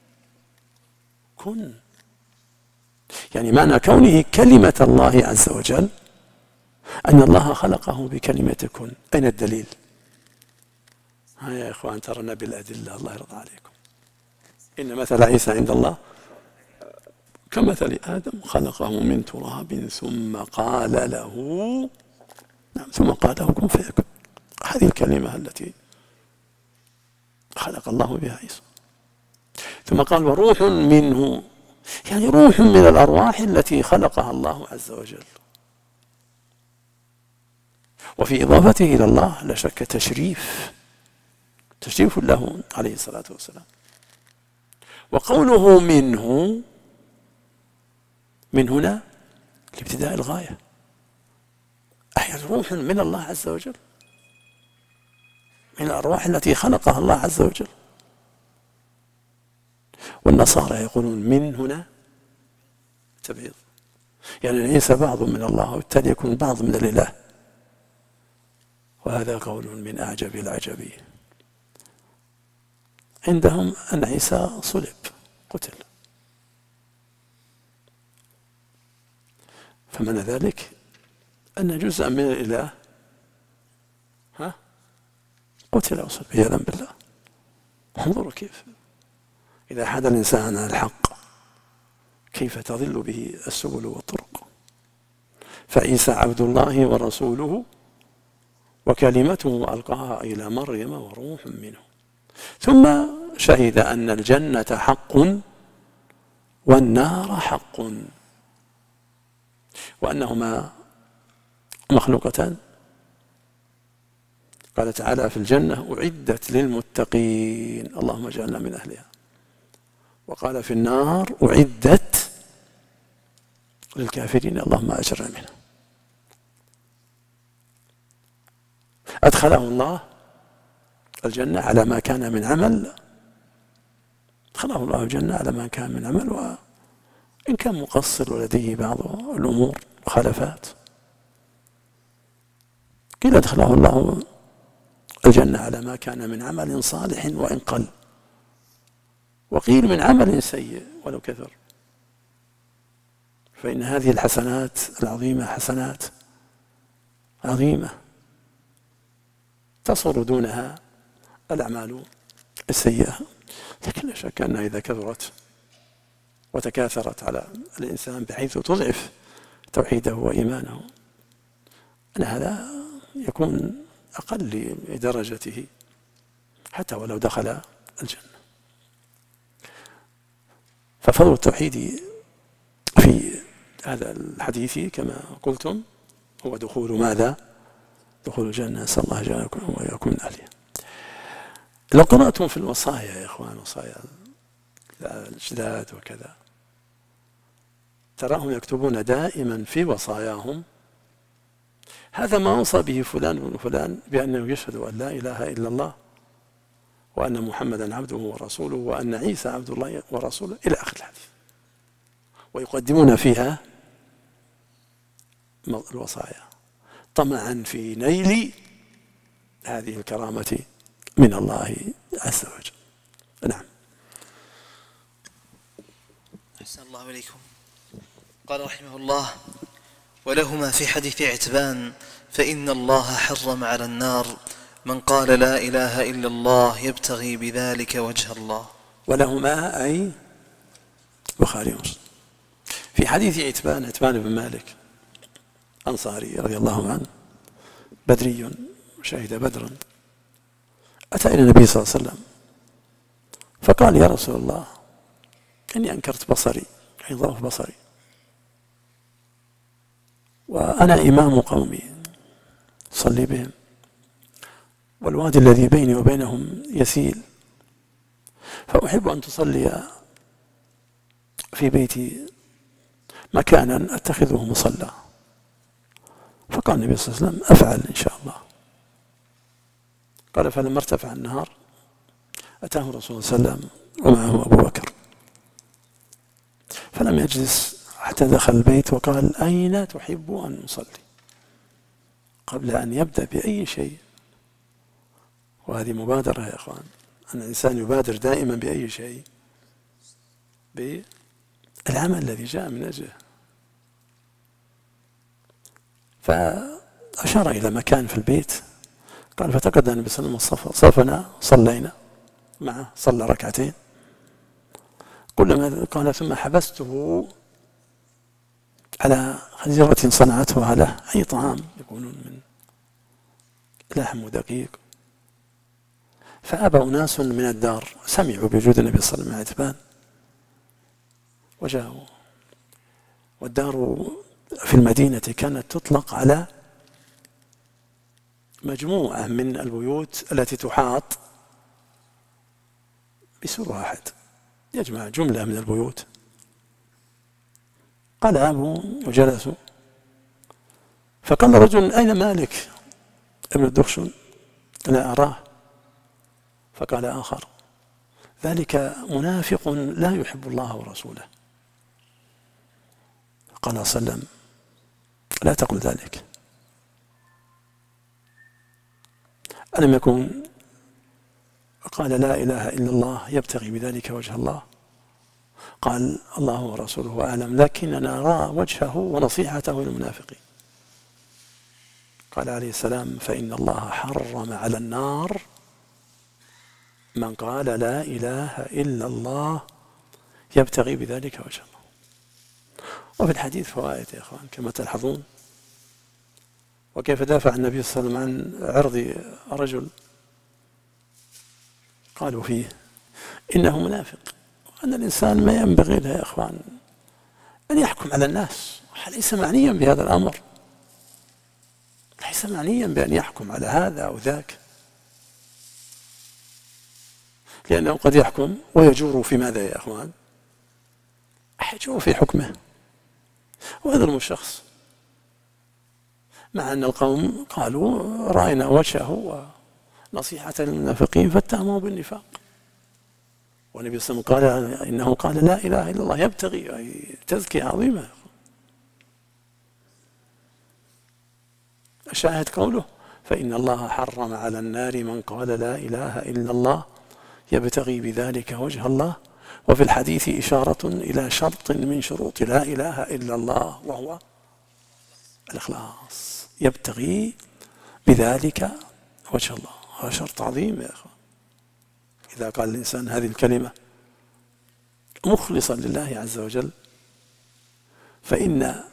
كن، يعني معنى كونه كلمة الله عز وجل أن الله خلقه بكلمة كن. أين الدليل؟ ها يا إخوان، ترنا بالأدلة، الله يرضى عليكم. إن مثل عيسى عند الله كمثل آدم خلقه من تراب ثم قال له نعم ثم قال له كن فيكون. هذه الكلمة التي خلق الله بها عيسى. ثم قال وروح منه، يعني روح من الأرواح التي خلقها الله عز وجل. وفي إضافته إلى الله لا شك تشريف تشريف له عليه الصلاة والسلام. وقوله منه، من هنا لابتداء الغاية، أي روح من الله عز وجل، من الأرواح التي خلقها الله عز وجل. والنصارى يقولون من هنا تبعيض، يعني عيسى بعض من الله وبالتالي يكون بعض من الإله. وهذا قول من أعجب العجب. عندهم أن عيسى صلب قتل، فمعنى ذلك أن جزءا من الإله ها قتل وصلب عياذا بالله. انظروا كيف إذا حاد الإنسان عن الحق كيف تضل به السبل والطرق. فعيسى عبد الله ورسوله وكلمته ألقاها إلى مريم وروح منه. ثم شهد أن الجنة حق والنار حق، وأنهما مخلوقتان. قال تعالى في الجنة أعدت للمتقين، اللهم اجعلنا من أهلها. وقال في النار أعدت للكافرين اللهم أجرنا منها. أدخله الله الجنة على ما كان من عمل، أدخله الله الجنة على ما كان من عمل، وإن كان مقصر ولديه بعض الأمور مخالفات قيل أدخله الله الجنة على ما كان من عمل صالح وإن قل، وقيل من عمل سيء ولو كثر، فإن هذه الحسنات العظيمة حسنات عظيمة تصر دونها الأعمال السيئة، لكن لا شك أنها إذا كثرت وتكاثرت على الإنسان بحيث تضعف توحيده وإيمانه أن هذا يكون أقل درجته حتى ولو دخل الجنة. ففضل التوحيد في هذا الحديث كما قلتم هو دخول ماذا؟ دخول الجنة، نسأل الله جل ويكون من أهلها. لو قرأتم في الوصايا يا إخوان، وصايا الأجداد وكذا، تراهم يكتبون دائما في وصاياهم هذا ما أوصى به فلان وفلان بأنه يشهد أن لا إله إلا الله وأن محمدا عبده ورسوله وأن عيسى عبد الله ورسوله إلى آخر الحديث، ويقدمون فيها الوصايا طمعا في نيل هذه الكرامة من الله عز وجل. نعم. أحسن الله إليكم. قال رحمه الله: ولهما في حديث عتبان: فإن الله حرم على النار من قال لا إله إلا الله يبتغي بذلك وجه الله. ولهما أي بخاري ومسلم. في حديث عتبان، عتبان بن مالك أنصاري رضي الله عنه بدري شهد بدرا، أتى إلى النبي صلى الله عليه وسلم فقال: يا رسول الله إني أنكرت بصري، يعني ضعف بصري، وأنا إمام قومي صلي بهم، والوادي الذي بيني وبينهم يسيل، فأحب أن تصلي في بيتي مكانا أتخذه مصلى. فقال النبي صلى الله عليه وسلم: أفعل إن شاء الله. قال: فلما ارتفع النهار أتاه الرسول صلى الله عليه وسلم ومعه أبو بكر، فلم يجلس حتى دخل البيت وقال: أين تحب أن نصلي؟ قبل أن يبدأ بأي شيء. وهذه مبادرة يا إخوان، أن الإنسان يبادر دائما بأي شيء بالعمل الذي جاء من أجله. فأشار إلى مكان في البيت، قال: فتقدم النبي صلى الله عليه وسلم صفنا صلينا معه، صلى ركعتين. كلما قال: ثم حبسته على خنزيرة صنعتها له، أي طعام يكونون من لحم ودقيق. فأبى أناس من الدار سمعوا بوجود النبي صلى الله عليه وسلم عتبان وجاءوا، والدار في المدينة كانت تطلق على مجموعة من البيوت التي تحاط بسور واحد، يجمع جملة من البيوت. قال أبو وجلسوا، فقال رجل: أين مالك ابن الدخشن؟ لا أراه. فقال آخر: ذلك منافق لا يحب الله ورسوله. قال صلى الله عليه وسلم: لا تقل ذلك، ألم يكن قال لا إله إلا الله يبتغي بذلك وجه الله؟ قال: الله ورسوله أعلم، لكننا نرى وجهه ونصيحته للمنافقين. قال عليه السلام: فإن الله حرم على النار من قال لا إله إلا الله يبتغي بذلك وجه الله. وفي الحديث فوائد يا إخوان كما تلحظون، وكيف دافع النبي صلى الله عليه وسلم عن عرض رجل قالوا فيه إنه منافق، وأن الإنسان ما ينبغي له يا إخوان أن يحكم على الناس، ليس معنيا بهذا الأمر، ليس معنيا بأن يحكم على هذا أو ذاك، لأنه قد يحكم ويجور في ماذا يا أخوان؟ يجور في حكمه. وهذا الشخص مع أن القوم قالوا رأينا وجهه ونصيحة للمنافقين فاتهموا بالنفاق، والنبي صلى الله عليه وسلم قال إنه قال لا إله إلا الله يبتغي، أي تزكية عظيمة. الشاهد قوله فإن الله حرم على النار من قال لا إله إلا الله يبتغي بذلك وجه الله. وفي الحديث إشارة إلى شرط من شروط لا إله إلا الله وهو الإخلاص، يبتغي بذلك وجه الله. هذا شرط عظيم يا أخوان. إذا قال الإنسان هذه الكلمة مخلصا لله عز وجل فإن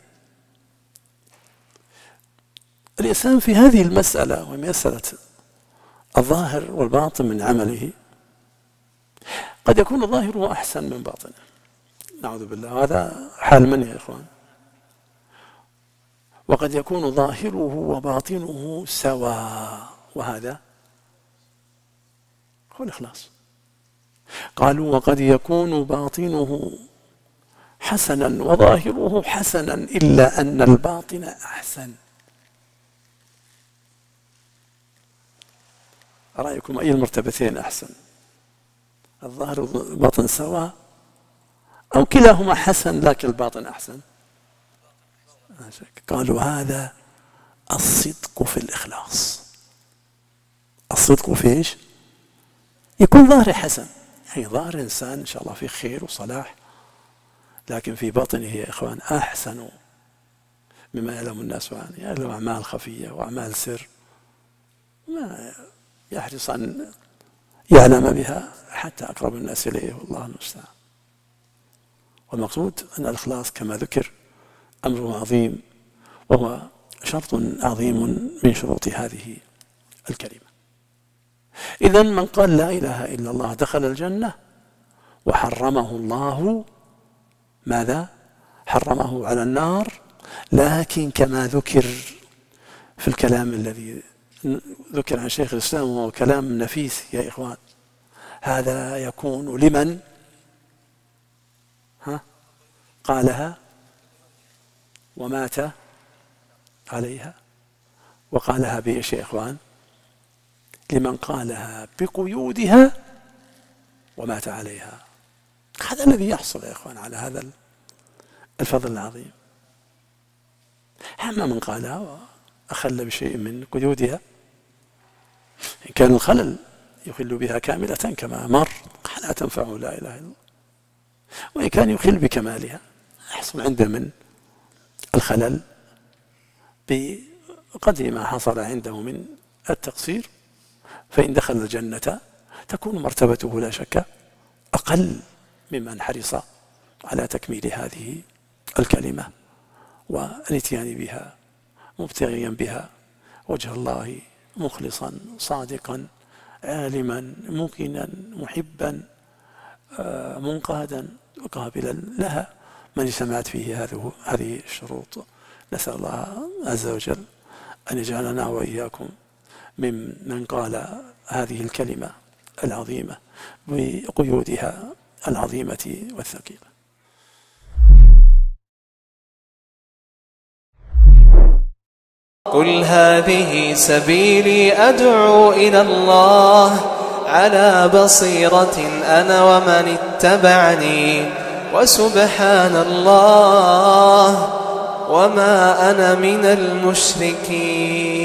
الإنسان في هذه المسألة ومسألة الظاهر والباطن من عمله قد يكون ظاهره أحسن من باطنه، نعوذ بالله، هذا حال من يا إخوان؟ وقد يكون ظاهره وباطنه سواء، وهذا هو الإخلاص. قالوا وقد يكون باطنه حسنا وظاهره حسنا إلا أن الباطن أحسن. رأيكم أي المرتبتين أحسن؟ الظاهر والباطن سواء أو كلاهما حسن لكن الباطن أحسن؟ قالوا هذا الصدق في الإخلاص. الصدق في إيش؟ يكون ظاهر حسن، يعني ظاهر إنسان إن شاء الله في خير وصلاح، لكن في باطنه يا إخوان أحسن مما يعلم الناس عنه، يعلم أعمال خفية وأعمال سر ما يحرص أن يعلم بها حتى أقرب الناس إليه، والله المستعان. والمقصود أن الإخلاص كما ذكر أمره عظيم، وهو شرط عظيم من شروط هذه الكلمة. إذن من قال لا إله إلا الله دخل الجنة، وحرمه الله ماذا؟ حرمه على النار. لكن كما ذكر في الكلام الذي ذكر عن شيخ الإسلام وهو كلام نفيس يا إخوان، هذا يكون لمن ها قالها ومات عليها. وقالها بإيش يا إخوان؟ لمن قالها بقيودها ومات عليها. هذا الذي يحصل يا إخوان على هذا الفضل العظيم. أما من قالها وأخل بشيء من قيودها، إن كان الخلل يخل بها كاملة كما مر لا تنفعه لا إله إلا الله، وإن كان يخل بكمالها يحصل عنده من الخلل بقدر ما حصل عنده من التقصير، فإن دخل الجنة تكون مرتبته لا شك أقل ممن حرص على تكميل هذه الكلمة والاتيان بها مبتغيا بها وجه الله، مخلصا صادقا عالما موقنا محبا منقادا قابلا لها، من اجتمعت فيه هذه هذه الشروط. نسأل الله عز وجل أن يجعلنا وإياكم ممن قال هذه الكلمة العظيمة بقيودها العظيمة والثقيلة. قل هذه سبيلي أدعو إلى الله على بصيرة أنا ومن اتبعني وسبحان الله وما أنا من المشركين.